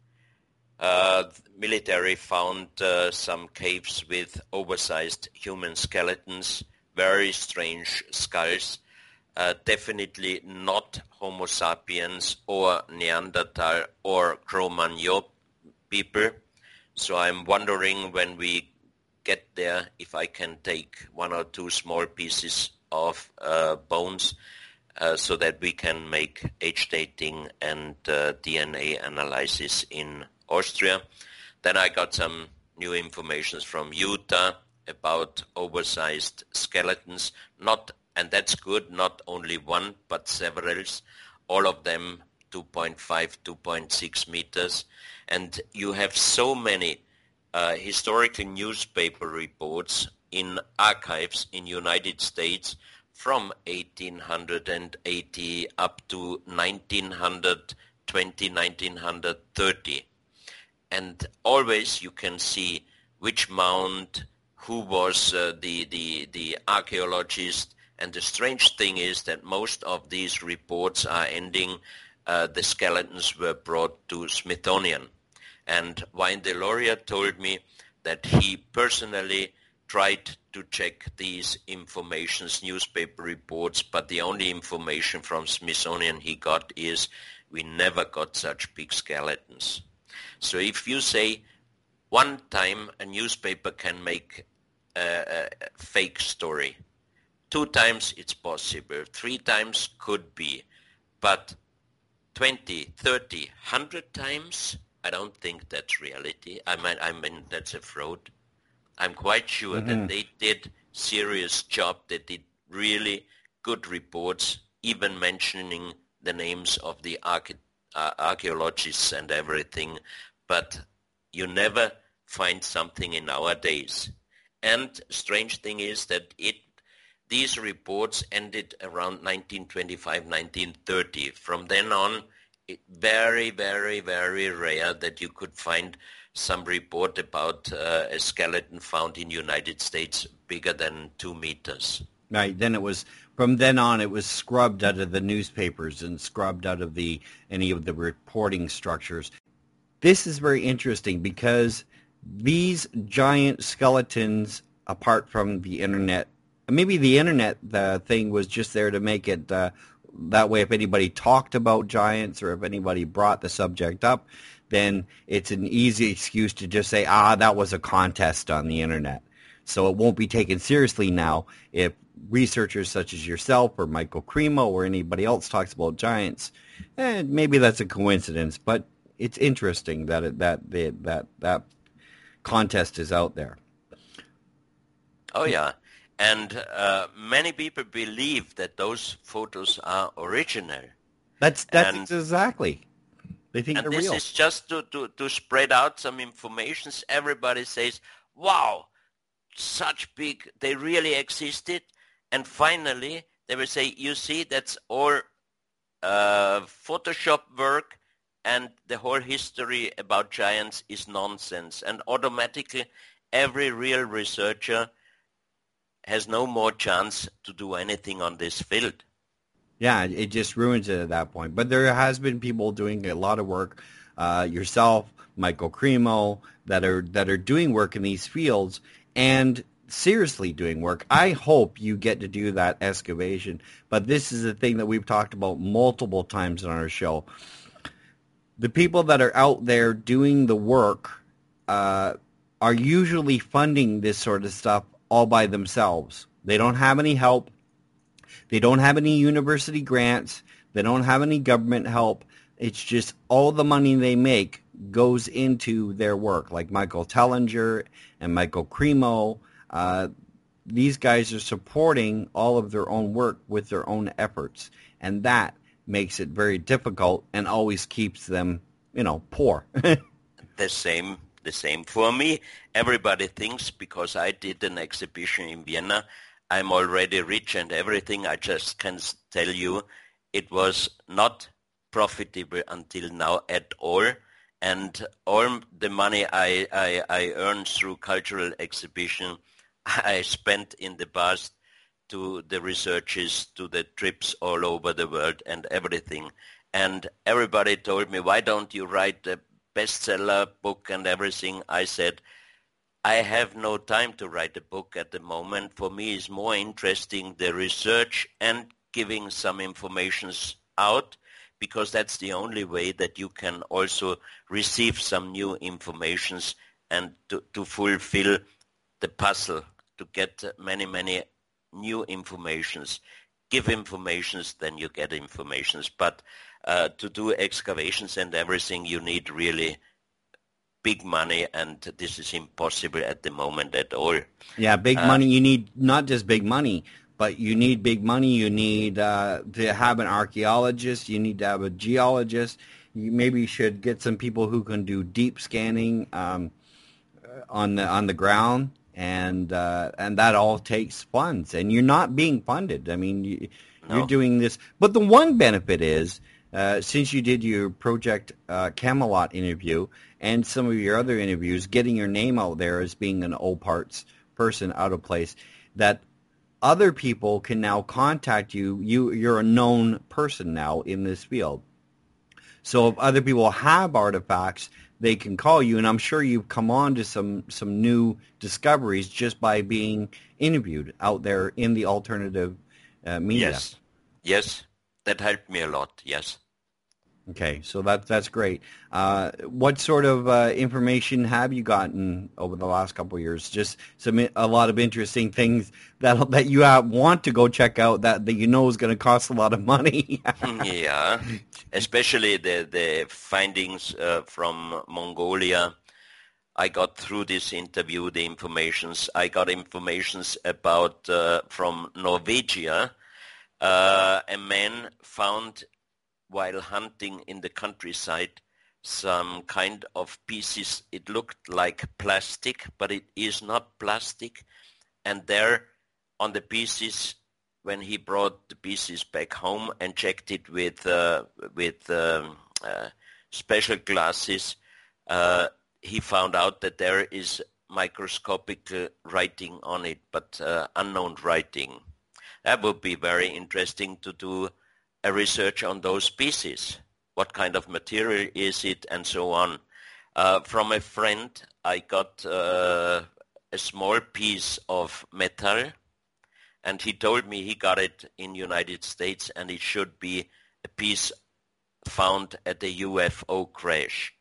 Uh, the military found uh, some caves with oversized human skeletons, very strange skulls, uh, definitely not Homo sapiens or Neanderthal or Cro-Magnon people. So I'm wondering when we get there if I can take one or two small pieces of uh, bones uh, so that we can make age dating and uh, D N A analysis in Austria. Then I got some new information from Utah about oversized skeletons, not, and that's good, not only one, but several, all of them two point five, two point six meters. And you have so many uh, historical newspaper reports in archives in United States from eighteen eighty up to nineteen twenty, nineteen thirty. And always you can see which mound, who was uh, the, the, the archaeologist. And the strange thing is that most of these reports are ending, uh, the skeletons were brought to Smithsonian. And Wayne Deloria told me that he personally tried to check these informations, newspaper reports, but the only information from Smithsonian he got is we never got such big skeletons. So if you say one time a newspaper can make a, a fake story, two times it's possible, three times could be, but twenty, thirty, one hundred times, I don't think that's reality. I mean, I mean that's a fraud. I'm quite sure mm-hmm. that they did serious job, they did really good reports, even mentioning the names of the archaeologists. Uh, archaeologists and everything, but you never find something in nowadays. And strange thing is that it these reports ended around nineteen twenty-five, nineteen thirty. From then on, it very, very, very rare that you could find some report about uh, a skeleton found in United States bigger than two meters. Right. Then it was from then on. It was scrubbed out of the newspapers and scrubbed out of the any of the reporting structures. This is very interesting because these giant skeletons, apart from the internet, maybe the internet the thing was just there to make it uh, that way. If anybody talked about giants or if anybody brought the subject up, then it's an easy excuse to just say, ah, that was a contest on the internet. So it won't be taken seriously now if researchers such as yourself or Michael Cremo or anybody else talks about giants. Eh, maybe that's a coincidence, but it's interesting that it, that they, that that contest is out there. Oh yeah, and uh, many people believe that those photos are original. That's that's and, exactly. They think and they're this real. is just to, to, to spread out some information. Everybody says, "Wow, such big! They really existed." And finally, they will say, "You see, that's all uh, Photoshop work, and the whole history about giants is nonsense." And automatically, every real researcher has no more chance to do anything on this field. Yeah, it just ruins it at that point. But there has been people doing a lot of work, uh, yourself, Michael Cremo, that are that are doing work in these fields and seriously doing work. I hope you get to do that excavation. But this is the thing that we've talked about multiple times on our show. The people that are out there doing the work uh, are usually funding this sort of stuff all by themselves. They don't have any help. They don't have any university grants. They don't have any government help. It's just all the money they make goes into their work, like Michael Tellinger and Michael Cremo. Uh, these guys are supporting all of their own work with their own efforts, and that makes it very difficult and always keeps them, you know, poor. The same, the same for me. Everybody thinks because I did an exhibition in Vienna, I'm already rich and everything. I just can tell you it was not profitable until now at all. And all the money I, I, I earned through cultural exhibition, I spent in the past to the researches, to the trips all over the world and everything. And everybody told me, why don't you write a bestseller book and everything? I said, I have no time to write a book at the moment. For me, it's more interesting the research and giving some informations out, because that's the only way that you can also receive some new informations and to, to fulfill the puzzle, to get many, many new informations. Give informations, then you get informations. But uh, to do excavations and everything, you need really big money, and this is impossible at the moment at all. Yeah, big uh, money. You need not just big money, but you need big money. You need uh, to have an archaeologist. You need to have a geologist. You maybe should get some people who can do deep scanning um, on the on the ground, and uh, and that all takes funds. And you're not being funded. I mean, you, no. you're doing this. But the one benefit is, uh, since you did your Project uh, Camelot interview and some of your other interviews, getting your name out there as being an Oparts person out of place, that other people can now contact you. You, you're a known person now in this field. So if other people have artifacts, they can call you. And I'm sure you've come on to some, some new discoveries just by being interviewed out there in the alternative uh, media. Yes, yes, that helped me a lot, yes. Okay, so that, that's great. Uh, what sort of uh, information have you gotten over the last couple of years? Just some a lot of interesting things that that you have, want to go check out that, that you know is going to cost a lot of money. Yeah, especially the, the findings uh, from Mongolia. I got through this interview the informations. I got informations about uh, from Norwegia. Uh, a man found while hunting in the countryside some kind of pieces. It looked like plastic, but it is not plastic. And there on the pieces, when he brought the pieces back home and checked it with uh, with um, uh, special glasses, uh, he found out that there is microscopic uh, writing on it, but uh, unknown writing. That would be very interesting to do a research on those pieces. What kind of material is it, and so on. Uh, from a friend, I got uh, a small piece of metal, and he told me he got it in United States, and it should be a piece found at a U F O crash.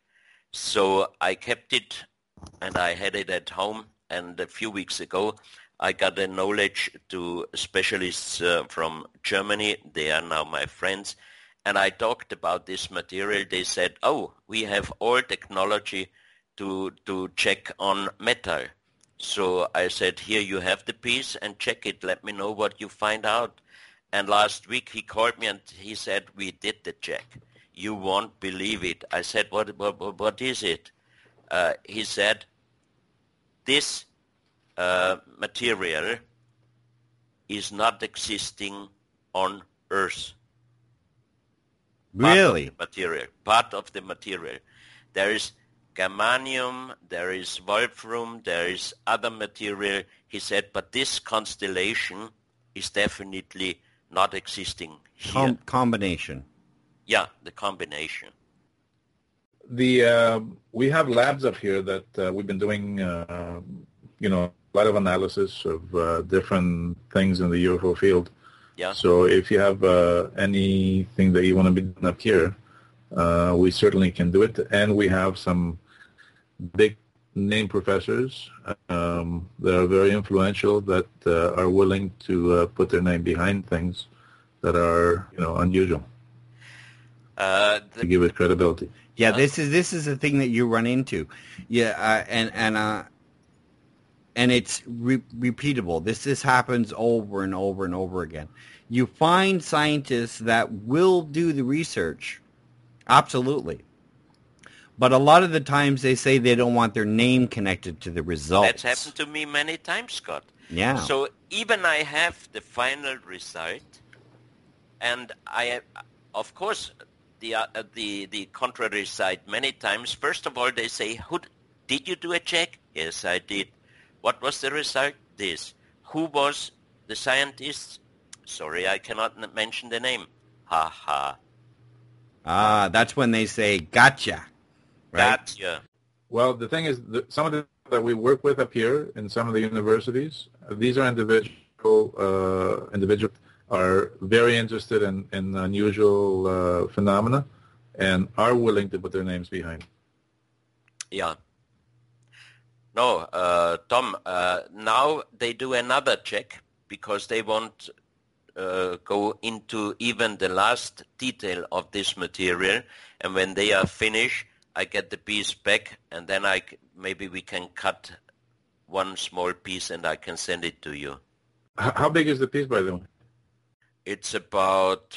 So I kept it, and I had it at home, and a few weeks ago, I got the knowledge to specialists uh, from Germany. They are now my friends. And I talked about this material. They said, oh, we have all technology to to check on metal. So I said, here you have the piece and check it. Let me know what you find out. And last week he called me and he said, we did the check. You won't believe it. I said, what, what, what is it? Uh, he said, this Uh, material is not existing on Earth. Really? Part of the material. Part of the material. There is germanium, there is wolfram, there is other material. He said, but this constellation is definitely not existing here. Com- combination. Yeah, the combination. The uh, we have labs up here that uh, we've been doing, uh, you know, a lot of analysis of uh, different things in the U F O field. Yeah. So if you have uh, anything that you want to be done up here, uh, we certainly can do it. And we have some big name professors um, that are very influential that uh, are willing to uh, put their name behind things that are, you know, unusual Uh, the, to give it credibility. Yeah, this is this is the thing that you run into. Yeah, uh, and and uh, and it's re- repeatable. This this happens over and over and over again. You find scientists that will do the research, absolutely, but a lot of the times they say they don't want their name connected to the results. That's happened to me many times, Scott. Yeah. So even I have the final result, and I, of course, the uh, the the contrary side many times. First of all, they say, "Who did you do a check?" Yes, I did. What was the result? This. Who was the scientist? Sorry, I cannot n- mention the name. Ha ha. Ah, that's when they say, gotcha. Right? Gotcha. Well, the thing is, that some of the that we work with up here in some of the universities, uh, these are individual uh, individuals are very interested in, in unusual uh, phenomena and are willing to put their names behind. Yeah. No, uh, Tom, uh, now they do another check because they want uh, go into even the last detail of this material, and when they are finished, I get the piece back, and then I c- maybe we can cut one small piece and I can send it to you. H- how big is the piece, by the way? It's about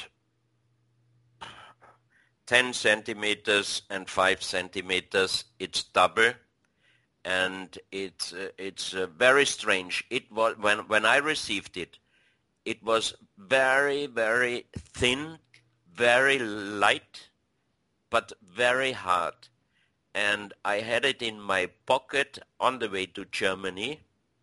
ten centimeters and five centimeters. It's double, and it's uh, it's uh, very strange. It was when when I received it, it was very very thin, very light, but very hard. And I had it in my pocket on the way to Germany.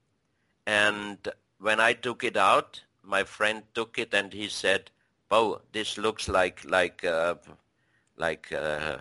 And when I took it out, my friend took it and he said, "Oh, this looks like like uh, like uh,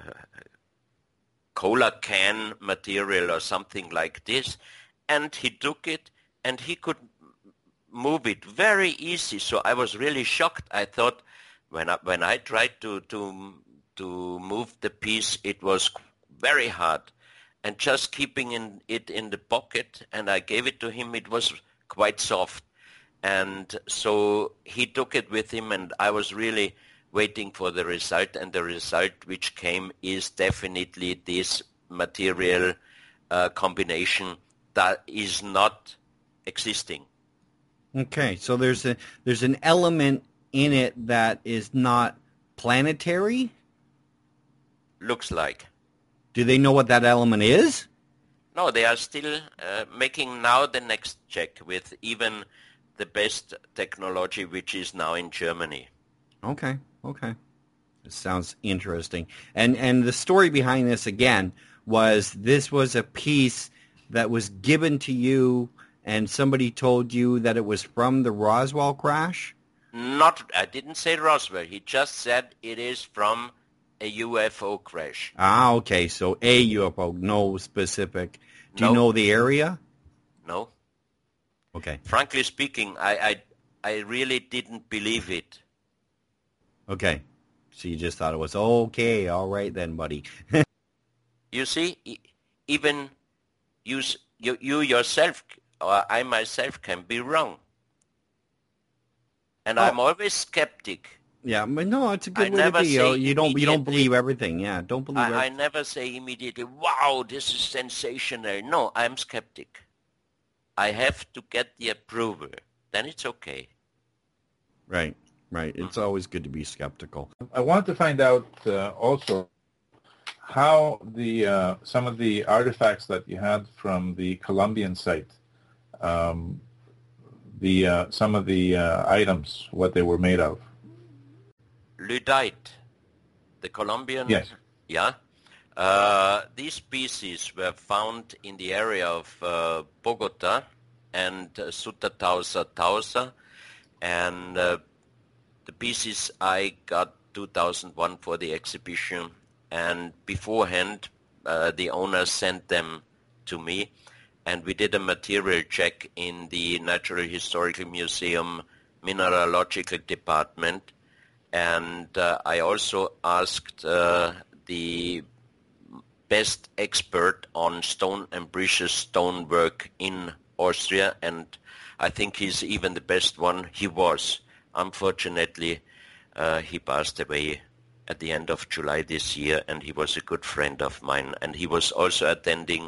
cola can material or something like this." And he took it and he could move it very easy. So I was really shocked. I thought when I, when I tried to to to move the piece, it was very hard. And just keeping in, it in the pocket, and I gave it to him, it was quite soft. And so he took it with him, and I was really waiting for the result. And the result which came is definitely this material uh, combination that is not existing. Okay, so there's a there's an element in it that is not planetary? Looks like. Do they know what that element is? No, they are still uh, making now the next check with even the best technology, which is now in Germany. Okay, okay. This sounds interesting. And and the story behind this, again, was this was a piece that was given to you and somebody told you that it was from the Roswell crash? Not, I didn't say Roswell. He just said it is from a U F O crash. Ah, okay. So a U F O, no specific. Do No. you know the area? No. Okay. Frankly speaking, I, I, I really didn't believe it. Okay. So you just thought it was okay. All right then, buddy. You see, e- even you, s- you, you yourself, or I myself can be wrong. And Oh. I'm always skeptic. Yeah, but no, it's a I good way to never be. You, know, say you don't you don't immediately- believe everything. Yeah, don't believe I, I everything. never say immediately, wow, this is sensational. No, I'm skeptic. I have to get the approval. Then it's okay. Right, right. It's always good to be skeptical. I want to find out uh, also how the uh, some of the artifacts that you had from the Colombian site, um, the uh, some of the uh, items, what they were made of. Lyddite, the Colombian. Yes. Yeah. Uh, these pieces were found in the area of uh, Bogota and uh, Sutatausa Tausa, and uh, the pieces I got two thousand one for the exhibition, and beforehand uh, the owner sent them to me, and we did a material check in the Natural Historical Museum Mineralogical Department, and uh, I also asked uh, the best expert on stone and precious stonework in Austria, and I think he's even the best one. He was. Unfortunately, uh, he passed away at the end of July this year, and he was a good friend of mine, and he was also attending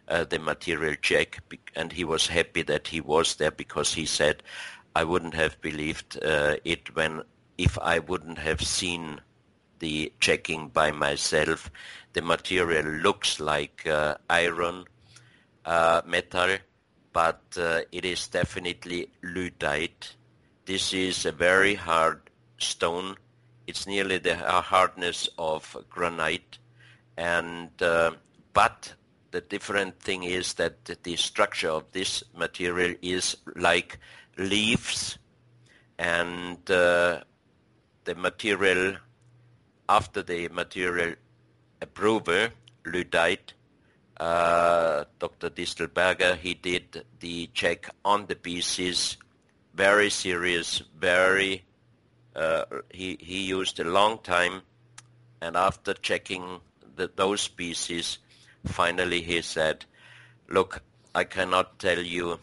uh, the material check, and he was happy that he was there because he said, I wouldn't have believed uh, it when if I wouldn't have seen the checking by myself. The material looks like uh, iron, uh, metal, but uh, it is definitely lutite. This is a very hard stone. It's nearly the hardness of granite, and uh, but the different thing is that the structure of this material is like leaves, and uh, the material, after the material approval, lutite, uh, Doctor Distelberger, he did the check on the pieces, very serious, very, uh, he, he used a long time, and after checking the, those pieces, finally he said, look, I cannot tell you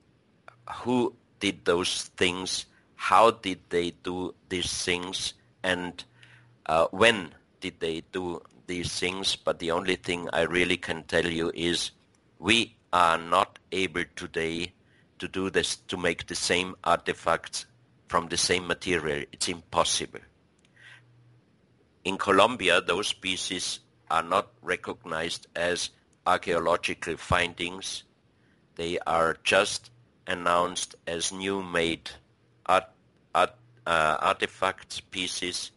who did those things, how did they do these things, and uh, when did they do these things, but the only thing I really can tell you is we are not able today to do this, to make the same artifacts from the same material. It's impossible. In Colombia, those pieces are not recognized as archaeological findings. They are just announced as new made art, art, uh, artifacts, pieces,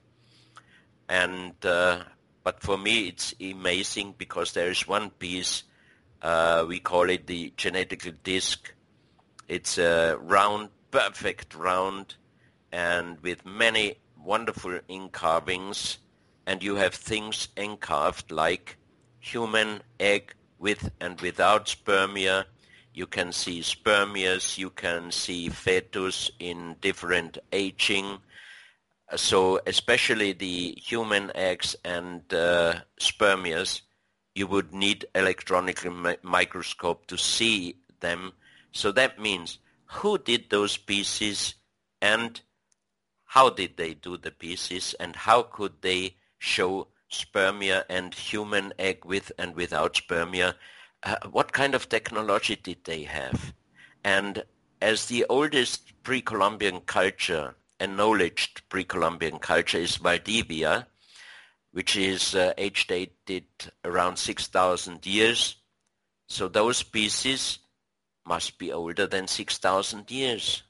and uh, but for me it's amazing because there is one piece, uh, we call it the genetical disc. It's a round, perfect round, and with many wonderful incarvings, and you have things encarved like human egg with and without spermia. You can see spermias, you can see fetus in different aging. So especially the human eggs and uh, spermias, you would need electronic mi- microscope to see them. So that means who did those pieces and how did they do the pieces and how could they show spermia and human egg with and without spermia? Uh, what kind of technology did they have? And as the oldest pre-Columbian culture, acknowledged pre-Columbian culture, is Valdivia, which is uh, age-dated around six thousand years. So those pieces must be older than six thousand years.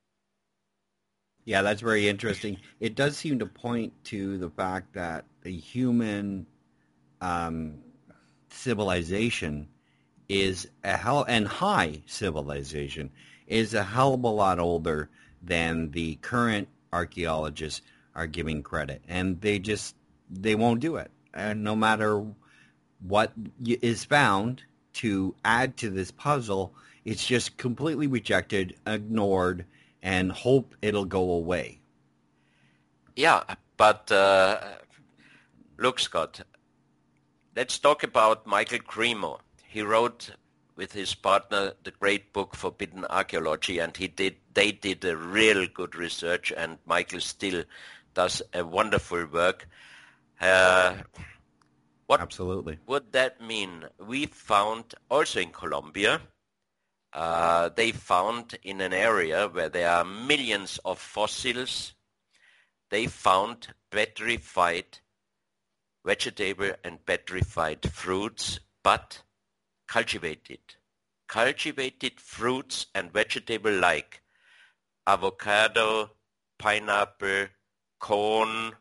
Yeah, that's very interesting. It does seem to point to the fact that the human um, civilization is a hell, and high civilization is a hell of a lot older than the current archaeologists are giving credit, and they just they won't do it. And no matter what is found to add to this puzzle, it's just completely rejected, ignored, and hope it'll go away. Yeah, but uh, look, Scott, let's talk about Michael Cremo. He wrote with his partner the great book Forbidden Archaeology, and he did. They did a real good research, and Michael still does a wonderful work. Uh, what Absolutely. would that mean? We found also in Colombia, uh, they found in an area where there are millions of fossils, they found petrified vegetable and petrified fruits, but cultivated. Cultivated fruits and vegetable like avocado, pineapple, corn,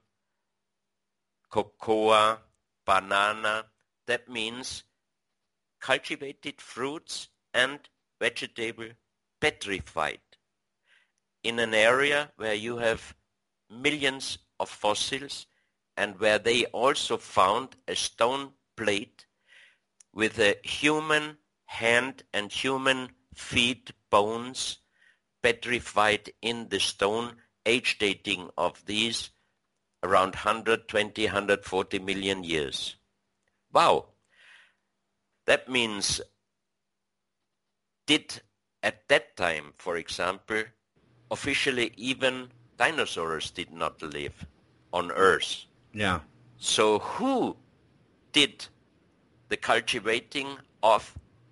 cocoa, banana. That means cultivated fruits and vegetable petrified in an area where you have millions of fossils and where they also found a stone plate with a human hand and human feet bones petrified in the stone, age dating of these around one hundred twenty, one hundred forty million years. Wow. That means, did at that time, for example, officially even dinosaurs did not live on Earth. Yeah. So who did the cultivating of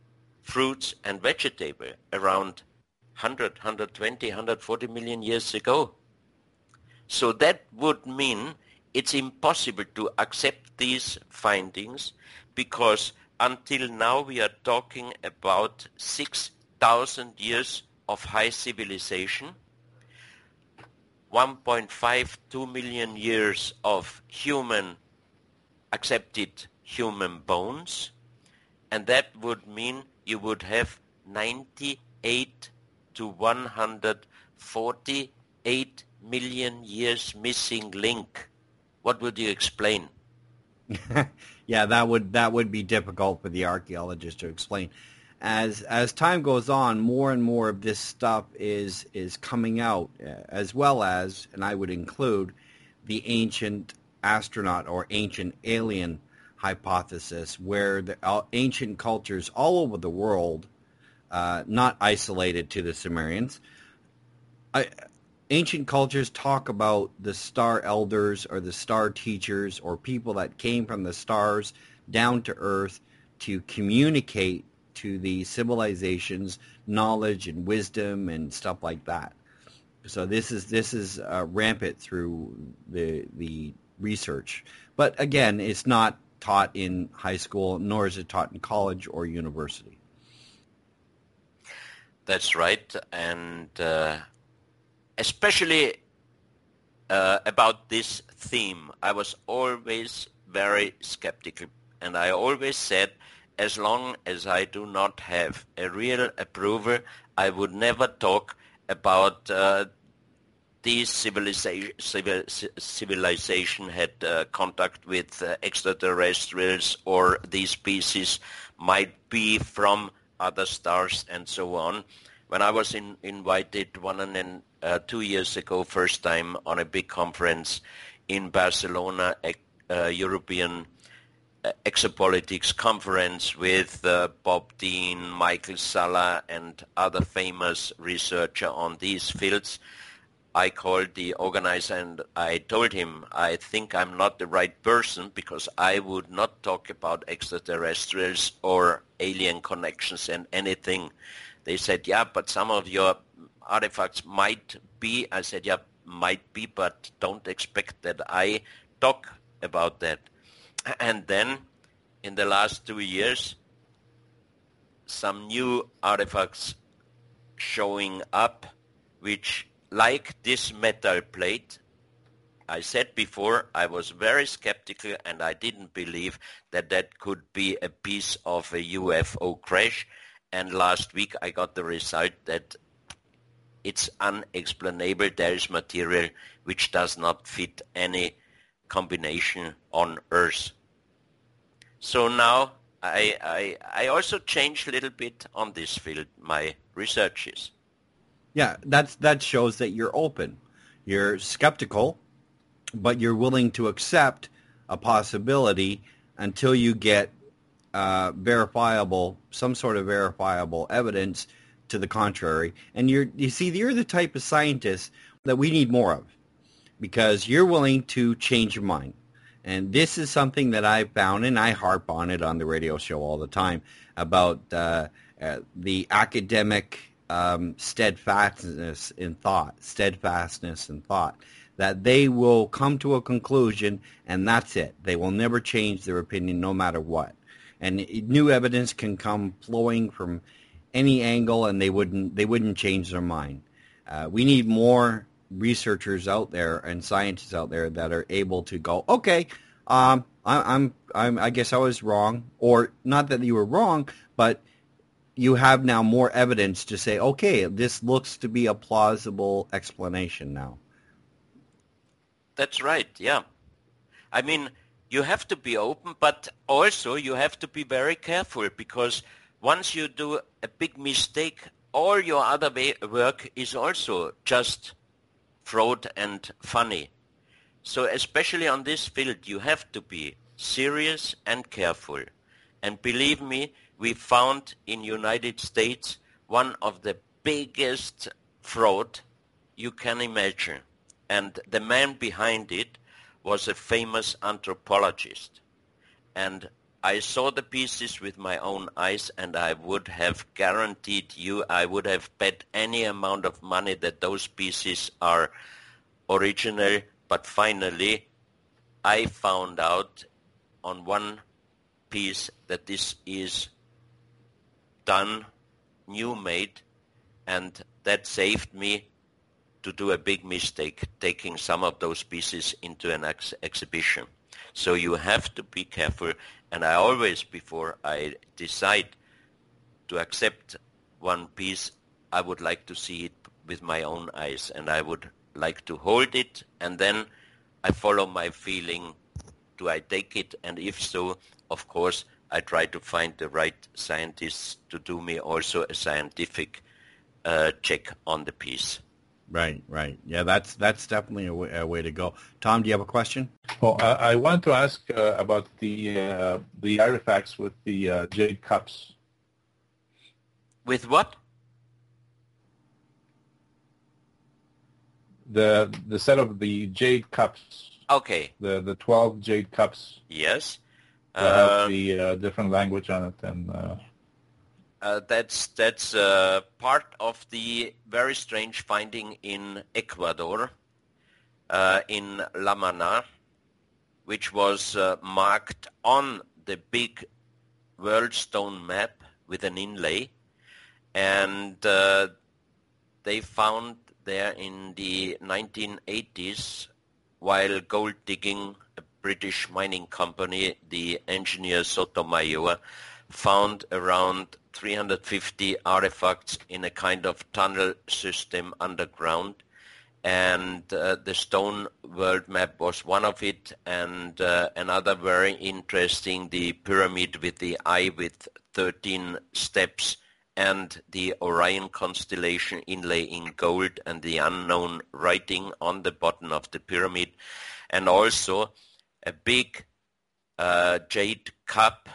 fruits and vegetables around one hundred, one hundred twenty, one hundred forty million years ago. So that would mean it's impossible to accept these findings because until now we are talking about six thousand years of high civilization, one point five, two million years of human, accepted human bones, and that would mean you would have ninety-eight to one hundred forty-eight million years missing link. What would you explain? Yeah, that would that would be difficult for the archaeologist to explain. As as time goes on, more and more of this stuff is is coming out, as well as, and I would include, the ancient astronaut or ancient alien hypothesis, where the uh, ancient cultures all over the world, uh, not isolated to the Sumerians, I, ancient cultures talk about the star elders or the star teachers or people that came from the stars down to Earth to communicate to the civilizations knowledge and wisdom and stuff like that. So this is this is uh, rampant through the the research. But again, it's not taught in high school, nor is it taught in college or university. That's right, and uh, especially uh, about this theme, I was always very skeptical, and I always said, as long as I do not have a real approval, I would never talk about uh, these civilization, civil, civilization had uh, contact with uh, extraterrestrials, or these species might be from other stars and so on. When I was in, invited one and uh, two years ago, first time on a big conference in Barcelona, a uh, European uh, Exopolitics conference with uh, Bob Dean, Michael Salla, and other famous researchers on these fields, I called the organizer and I told him, I think I'm not the right person because I would not talk about extraterrestrials or alien connections and anything. They said, yeah, but some of your artifacts might be. I said, yeah, might be, but don't expect that I talk about that. And then in the last two years, some new artifacts showing up, which, like this metal plate, I said before, I was very skeptical and I didn't believe that that could be a piece of a U F O crash. And last week I got the result that it's unexplainable. There is material which does not fit any combination on Earth. So now I, I, I also changed a little bit on this field, my researches. Yeah, that's that shows that you're open. You're skeptical, but you're willing to accept a possibility until you get uh, verifiable, some sort of verifiable evidence to the contrary. And you're, you see, you're the type of scientist that we need more of, because you're willing to change your mind. And this is something that I've found, and I harp on it on the radio show all the time, about uh, uh, the academic Um, steadfastness in thought, steadfastness in thought, that they will come to a conclusion and that's it. They will never change their opinion no matter what. And new evidence can come flowing from any angle and they wouldn't they wouldn't change their mind. Uh, we need more researchers out there and scientists out there that are able to go, okay, um, I, I'm, I'm, I guess I was wrong, or not that you were wrong, but you have now more evidence to say, okay, this looks to be a plausible explanation now. That's right, yeah. I mean, you have to be open, but also you have to be very careful, because once you do a big mistake, all your other work is also just fraud and funny. So especially on this field, you have to be serious and careful. And believe me, we found in United States one of the biggest fraud you can imagine. And the man behind it was a famous anthropologist. And I saw the pieces with my own eyes, and I would have guaranteed you, I would have bet any amount of money that those pieces are original. But finally, I found out on one piece that this is done, new made, and that saved me to do a big mistake, taking some of those pieces into an ex- exhibition. So you have to be careful, and I always, before I decide to accept one piece, I would like to see it with my own eyes, and I would like to hold it, and then I follow my feeling. Do I take it? And if so, of course, I try to find the right scientists to do me also a scientific uh, check on the piece. Right, right. Yeah, that's that's definitely a way, a way to go. Tom, do you have a question? Well, I, I want to ask uh, about the uh, the artifacts with the uh, jade cups. With what? The the set of the jade cups. Okay. The the twelve jade cups. Yes. That have Uh, the uh, different language on it, and uh, Uh, that's that's uh, part of the very strange finding in Ecuador, uh, in La Mana, which was uh, marked on the big world stone map with an inlay, and uh, they found there in the nineteen eighties, while gold digging, a British mining company, the engineer Sotomayor, found around three hundred fifty artifacts in a kind of tunnel system underground, and uh, the stone world map was one of it, and uh, another very interesting, the pyramid with the eye with thirteen steps, and the Orion constellation inlay in gold, and the unknown writing on the bottom of the pyramid, and also a big uh, jade cup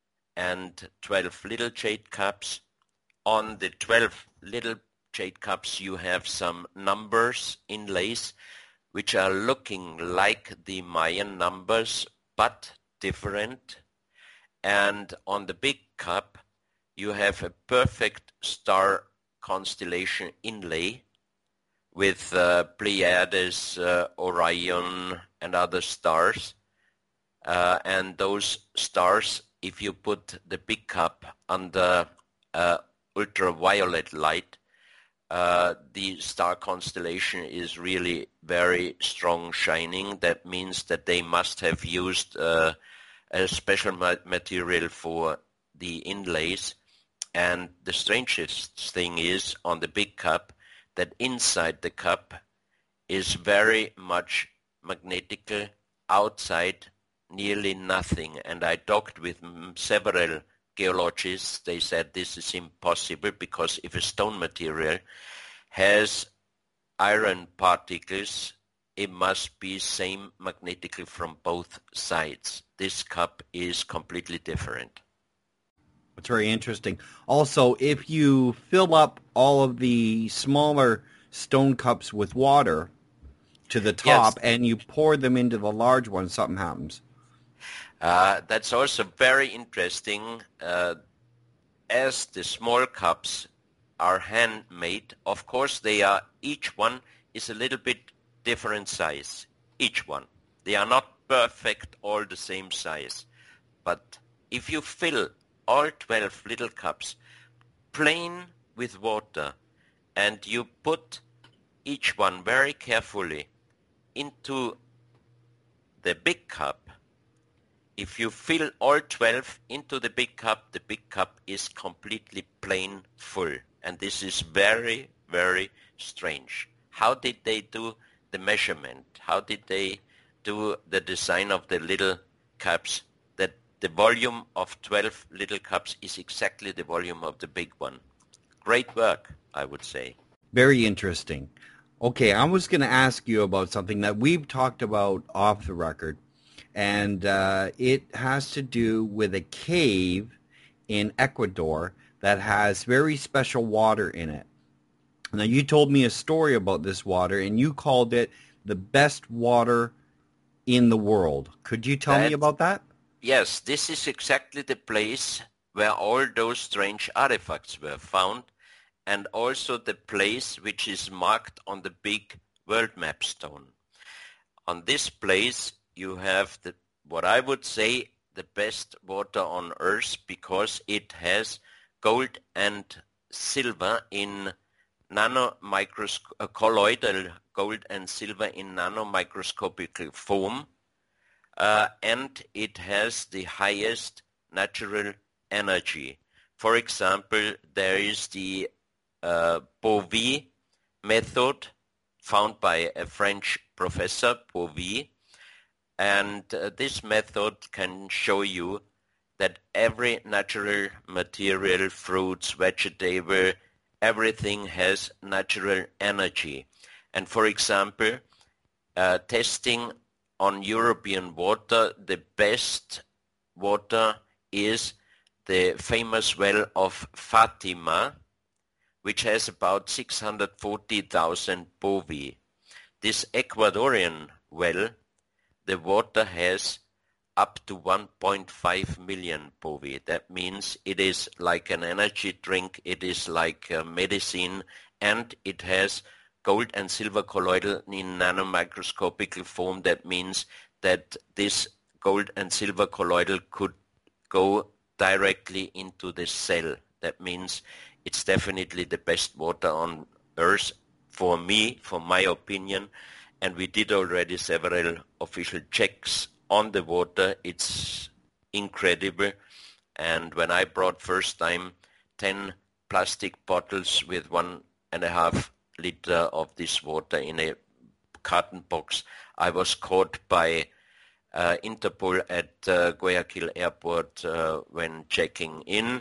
and twelve little jade cups. On the twelve little jade cups you have some numbers inlays which are looking like the Mayan numbers but different. And on the big cup you have a perfect star constellation inlay with uh, Pleiades, uh, Orion and other stars. Uh, and those stars, if you put the big cup under uh, ultraviolet light, uh, the star constellation is really very strong shining. That means that they must have used uh, a special ma- material for the inlays. And the strangest thing is on the big cup that inside the cup is very much magnetical, outside nearly nothing. And I talked with several geologists. They said this is impossible because if a stone material has iron particles, it must be same magnetical from both sides. This cup is completely different. It's very interesting. Also, if you fill up all of the smaller stone cups with water to the top, yes, and you pour them into the large one, something happens. Uh, that's also very interesting. Uh, as the small cups are handmade, of course they are, each one is a little bit different size, each one. They are not perfect, all the same size. But if you fill all twelve little cups plain with water and you put each one very carefully into the big cup, if you fill all twelve into the big cup, the big cup is completely plain full. And this is very, very strange. How did they do the measurement? How did they do the design of the little cups that the volume of twelve little cups is exactly the volume of the big one? Great work, I would say. Very interesting. Okay, I was going to ask you about something that we've talked about off the record. And uh, it has to do with a cave in Ecuador that has very special water in it. Now, you told me a story about this water, and you called it the best water in the world. Could you tell That, me about that? Yes, this is exactly the place where all those strange artifacts were found, and also the place which is marked on the big world map stone. On this place you have the, what I would say, the best water on earth, because it has gold and silver in nanomicroscopic, uh, colloidal gold and silver in nanomicroscopic form, uh, and it has the highest natural energy. For example, there is the uh, Bovie method found by a French professor, Bovie, and uh, this method can show you that every natural material, fruits, vegetable, everything has natural energy. And for example, uh, testing on European water, the best water is the famous well of Fatima, which has about six hundred forty thousand bovi. This Ecuadorian well, the water has up to one point five million bovi. That means it is like an energy drink, it is like a medicine, and it has gold and silver colloidal in nanomicroscopic form. That means that this gold and silver colloidal could go directly into the cell. That means it's definitely the best water on earth for me, for my opinion, and we did already several official checks on the water. It's incredible. And when I brought first time ten plastic bottles with one and a half liter of this water in a carton box, I was caught by uh, Interpol at uh, Guayaquil airport uh, when checking in,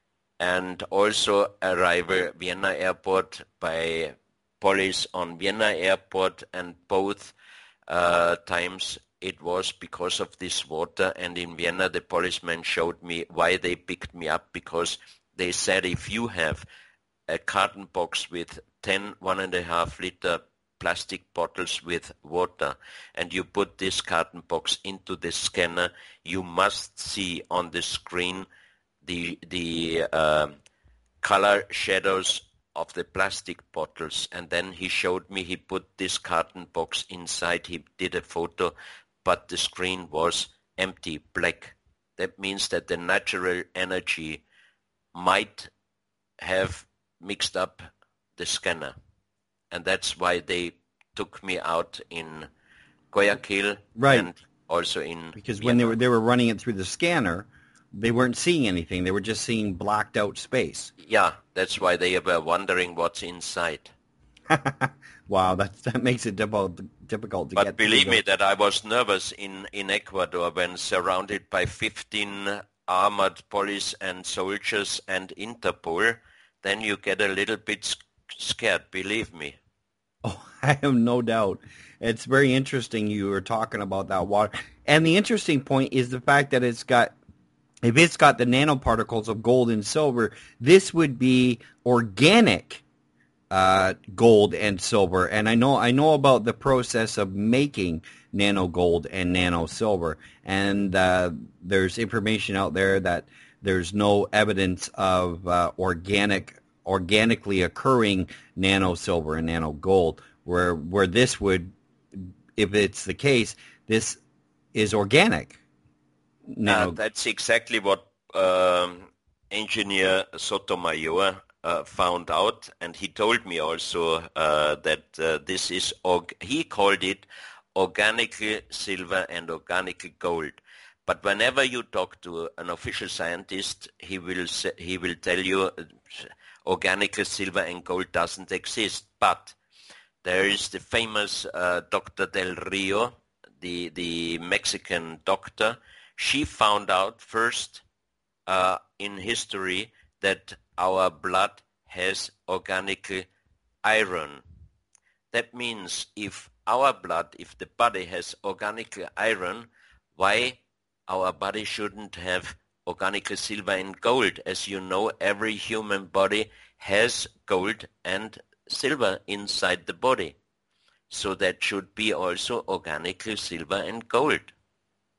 and also arrival Vienna airport by police on Vienna airport, and both uh, times it was because of this water. And in Vienna the policeman showed me why they picked me up, because they said if you have a carton box with ten one and a half liter plastic bottles with water and you put this carton box into the scanner, you must see on the screen the the uh, color shadows of the plastic bottles. And then he showed me, he put this carton box inside, he did a photo, but the screen was empty, black. That means that the natural energy might have mixed up the scanner. And that's why they took me out in Guayaquil, Right. and also in Because Vienna. when they were they were running it through the scanner, they weren't seeing anything. They were just seeing blacked out space. Yeah, that's why they were wondering what's inside. Wow, that that makes it difficult difficult to But get. believe through me the- that I was nervous in, in Ecuador when surrounded by fifteen armored police and soldiers and Interpol. Then you get a little bit sc- scared, believe me. Oh, I have no doubt. It's very interesting you were talking about that water. And the interesting point is the fact that it's got, if it's got the nanoparticles of gold and silver, this would be organic uh, gold and silver. And I know I know about the process of making nano gold and nano silver. And uh, there's information out there that there's no evidence of uh, organic organically occurring nano silver and nano gold, where where this would, if it's the case, this is organic. Nano. Uh, that's exactly what um, engineer Sotomayor uh, found out, and he told me also uh, that uh, this is, org- he called it organic silver and organic gold. But whenever you talk to an official scientist, he will say, he will tell you uh, organic silver and gold doesn't exist. But there is the famous uh, Doctor Del Rio, the the Mexican doctor. She found out first uh, in history that our blood has organic iron. That means if our blood, if the body has organic iron, why our body shouldn't have organic silver and gold? As you know, every human body has gold and silver inside the body. So that should be also organic silver and gold.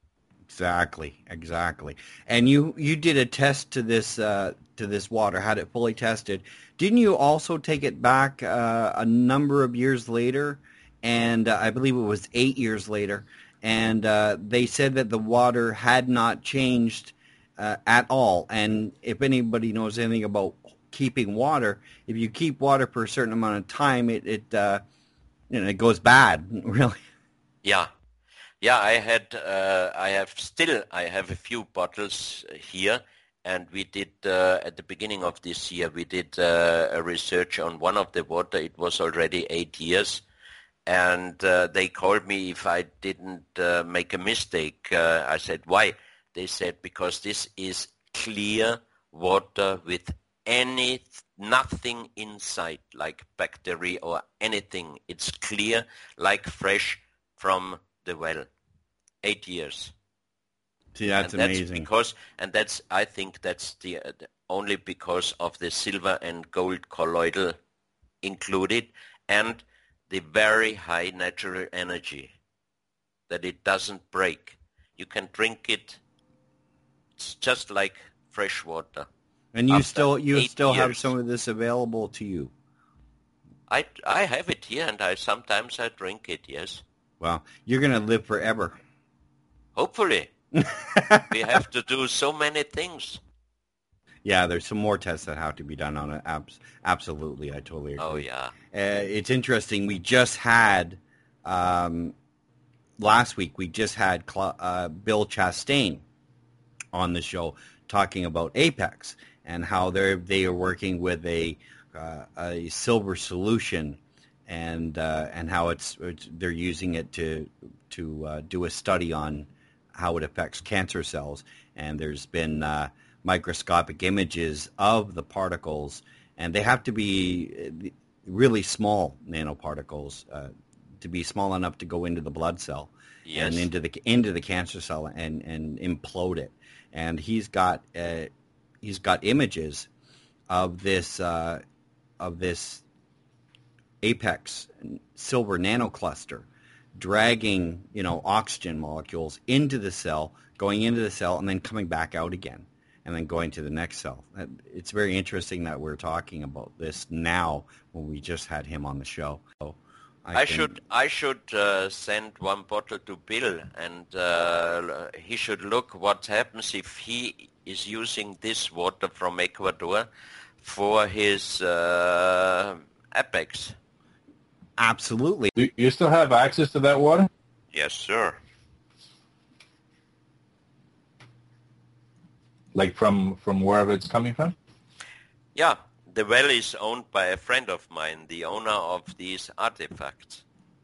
Exactly, exactly. And you, you did a test to this uh, to this water, had it fully tested. Didn't you also take it back uh, a number of years later? And uh, I believe it was eight years later. And uh, they said that the water had not changed uh, at all. And if anybody knows anything about keeping water, if you keep water for a certain amount of time, it, it uh, you know, it goes bad, really. Yeah. Yeah, I had, uh, I have still, I have a few bottles here, and we did, uh, at the beginning of this year, we did uh, a research on one of the water. It was already eight years, and uh, they called me if I didn't uh, make a mistake. Uh, I said, why? They said, because this is clear water with any, nothing inside, like bacteria or anything. It's clear, like fresh from the well. Eight years. See, that's, and that's amazing. Because, and that's, I think that's the, uh, the only because of the silver and gold colloidal included, and the very high natural energy that it doesn't break. You can drink it. It's just like fresh water. And you After still you still have years. some of this available to you. I, I have it here, and I sometimes I drink it. Yes. Well, you're going to live forever. Hopefully. We have to do so many things. Yeah, there's some more tests that have to be done on it. Abs- absolutely, I totally agree. Oh, yeah. Uh, it's interesting. We just had, um, last week, we just had Cl- uh, Bill Chastain on the show talking about Apex and how they're they are working with a uh, a silver solution, and uh, and how it's, it's they're using it to to uh, do a study on how it affects cancer cells. And there's been uh, microscopic images of the particles, and they have to be really small nanoparticles uh, to be small enough to go into the blood cell. Yes. And into the into the cancer cell and, and implode it. And he's got uh, he's got images of this uh, of this Apex silver nanocluster dragging, you know, oxygen molecules into the cell, going into the cell, and then coming back out again, and then going to the next cell. It's very interesting that we're talking about this now when we just had him on the show. So I, I can... should I should uh, send one bottle to Bill, and uh, he should look what happens if he is using this water from Ecuador for his uh, Apex. Absolutely. Do you still have access to that water? Yes, sir. Like from, from wherever it's coming from? Yeah, the well is owned by a friend of mine, the owner of these artifacts.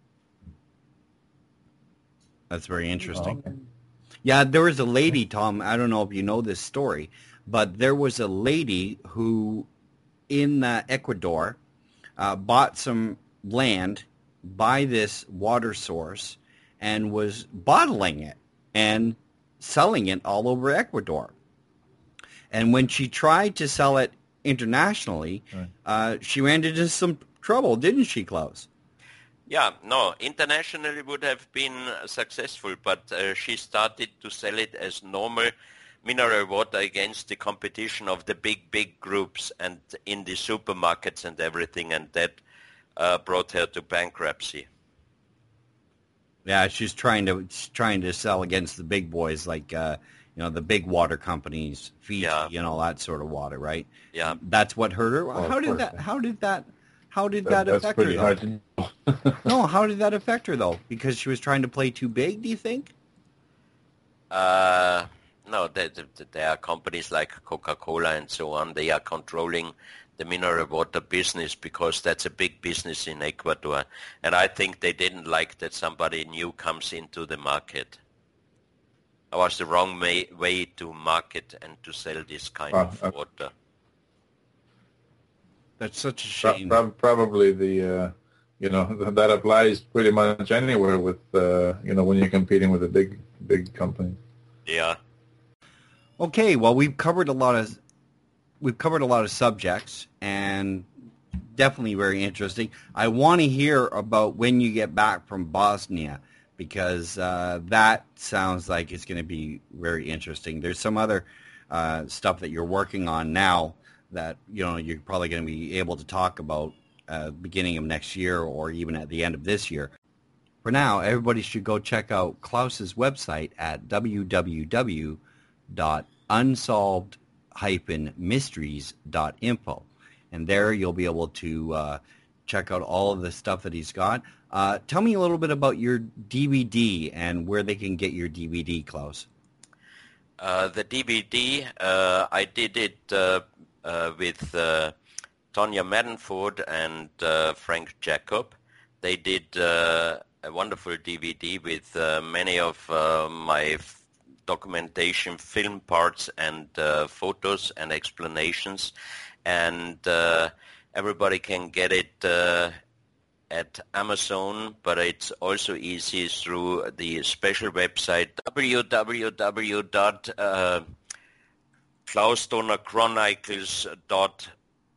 That's very interesting. Oh, okay. Yeah, there was a lady, Tom, I don't know if you know this story, but there was a lady who in uh, Ecuador uh, bought some land by this water source and was bottling it and selling it all over Ecuador. And when she tried to sell it internationally, right. uh, she ran into some trouble, didn't she, Klaus? Yeah, no, internationally would have been successful, but uh, she started to sell it as normal mineral water against the competition of the big, big groups and in the supermarkets and everything, and that uh, brought her to bankruptcy. Yeah, she's trying to she's trying to sell against the big boys, like uh, you know, the big water companies, Fiji, Yeah. you know, that sort of water, right? Yeah. That's what hurt her. Well, how of did course, that? yeah. How did that? How did That, that, that's affect pretty her? hard Though? to know. No, how did that affect her though? Because she was trying to play too big. Do you think? Uh, no, there, there are companies like Coca-Cola and so on. They are controlling the mineral water business because that's a big business in Ecuador. And I think they didn't like that somebody new comes into the market. It was the wrong way, way to market and to sell this kind Uh, of uh, water. That's such a Pro- shame. prob- Probably the, uh, you know, th- that applies pretty much anywhere with, uh, you know, when you're competing with a big, big company. Yeah. Okay, well, we've covered a lot of we've covered a lot of subjects, and definitely very interesting. I want to hear about when you get back from Bosnia, because uh, that sounds like it's going to be very interesting. There's some other uh, stuff that you're working on now that, you know, you're probably going to be able to talk about uh, beginning of next year or even at the end of this year. For now, everybody should go check out Klaus's website at w w w dot unsolved dash mysteries dot info. And there you'll be able to uh, check out all of the stuff that he's got. Uh, tell me a little bit about your D V D and where they can get your D V D, Klaus. Uh, the D V D, uh, I did it uh, uh, with uh, Tonya Madenford and uh, Frank Jacob. They did uh, a wonderful D V D with uh, many of uh, my f- documentation film parts and uh, photos and explanations. And uh, everybody can get it uh, at Amazon, but it's also easy through the special website w w w dot klaus donner chronicles dot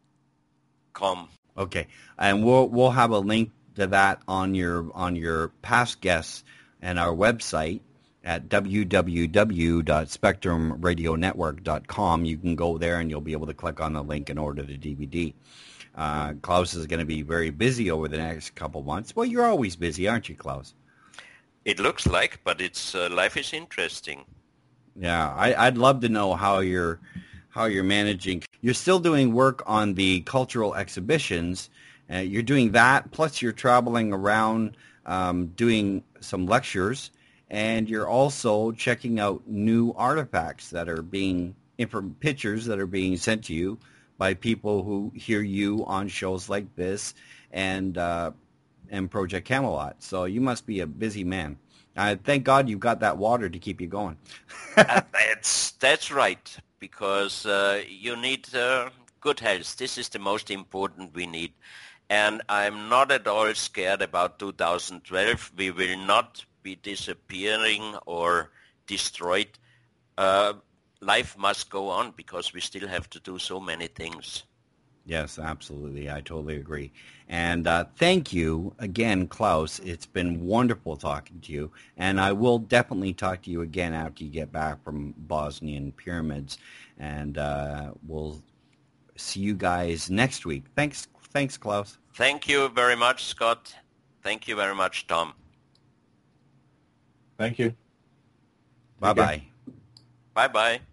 com. Okay, and we'll we'll have a link to that on your on your past guests and our website at w w w dot spectrum radio network dot com. You can go there and you'll be able to click on the link and order the D V D. Uh, Klaus is going to be very busy over the next couple months. Well, you're always busy, aren't you, Klaus? It looks like, but it's uh, life is interesting. Yeah, I, I'd love to know how you're how you're managing. You're still doing work on the cultural exhibitions. Uh, you're doing that, plus you're traveling around um, doing some lectures, and you're also checking out new artifacts that are being, inf- pictures that are being sent to you by people who hear you on shows like this and uh, and Project Camelot. So you must be a busy man. Uh, thank God you've got that water to keep you going. uh, that's that's right, because uh, you need uh, good health. This is the most important we need. And I'm not at all scared about two thousand twelve. We will not be disappearing or destroyed. Uh, life must go on because we still have to do so many things. Yes, absolutely. I totally agree. And uh, thank you again, Klaus. It's been wonderful talking to you. And I will definitely talk to you again after you get back from Bosnian pyramids. And uh, we'll see you guys next week. Thanks, thanks, Klaus. Thank you very much, Scott. Thank you very much, Tom. Thank you. Bye-bye. Bye-bye.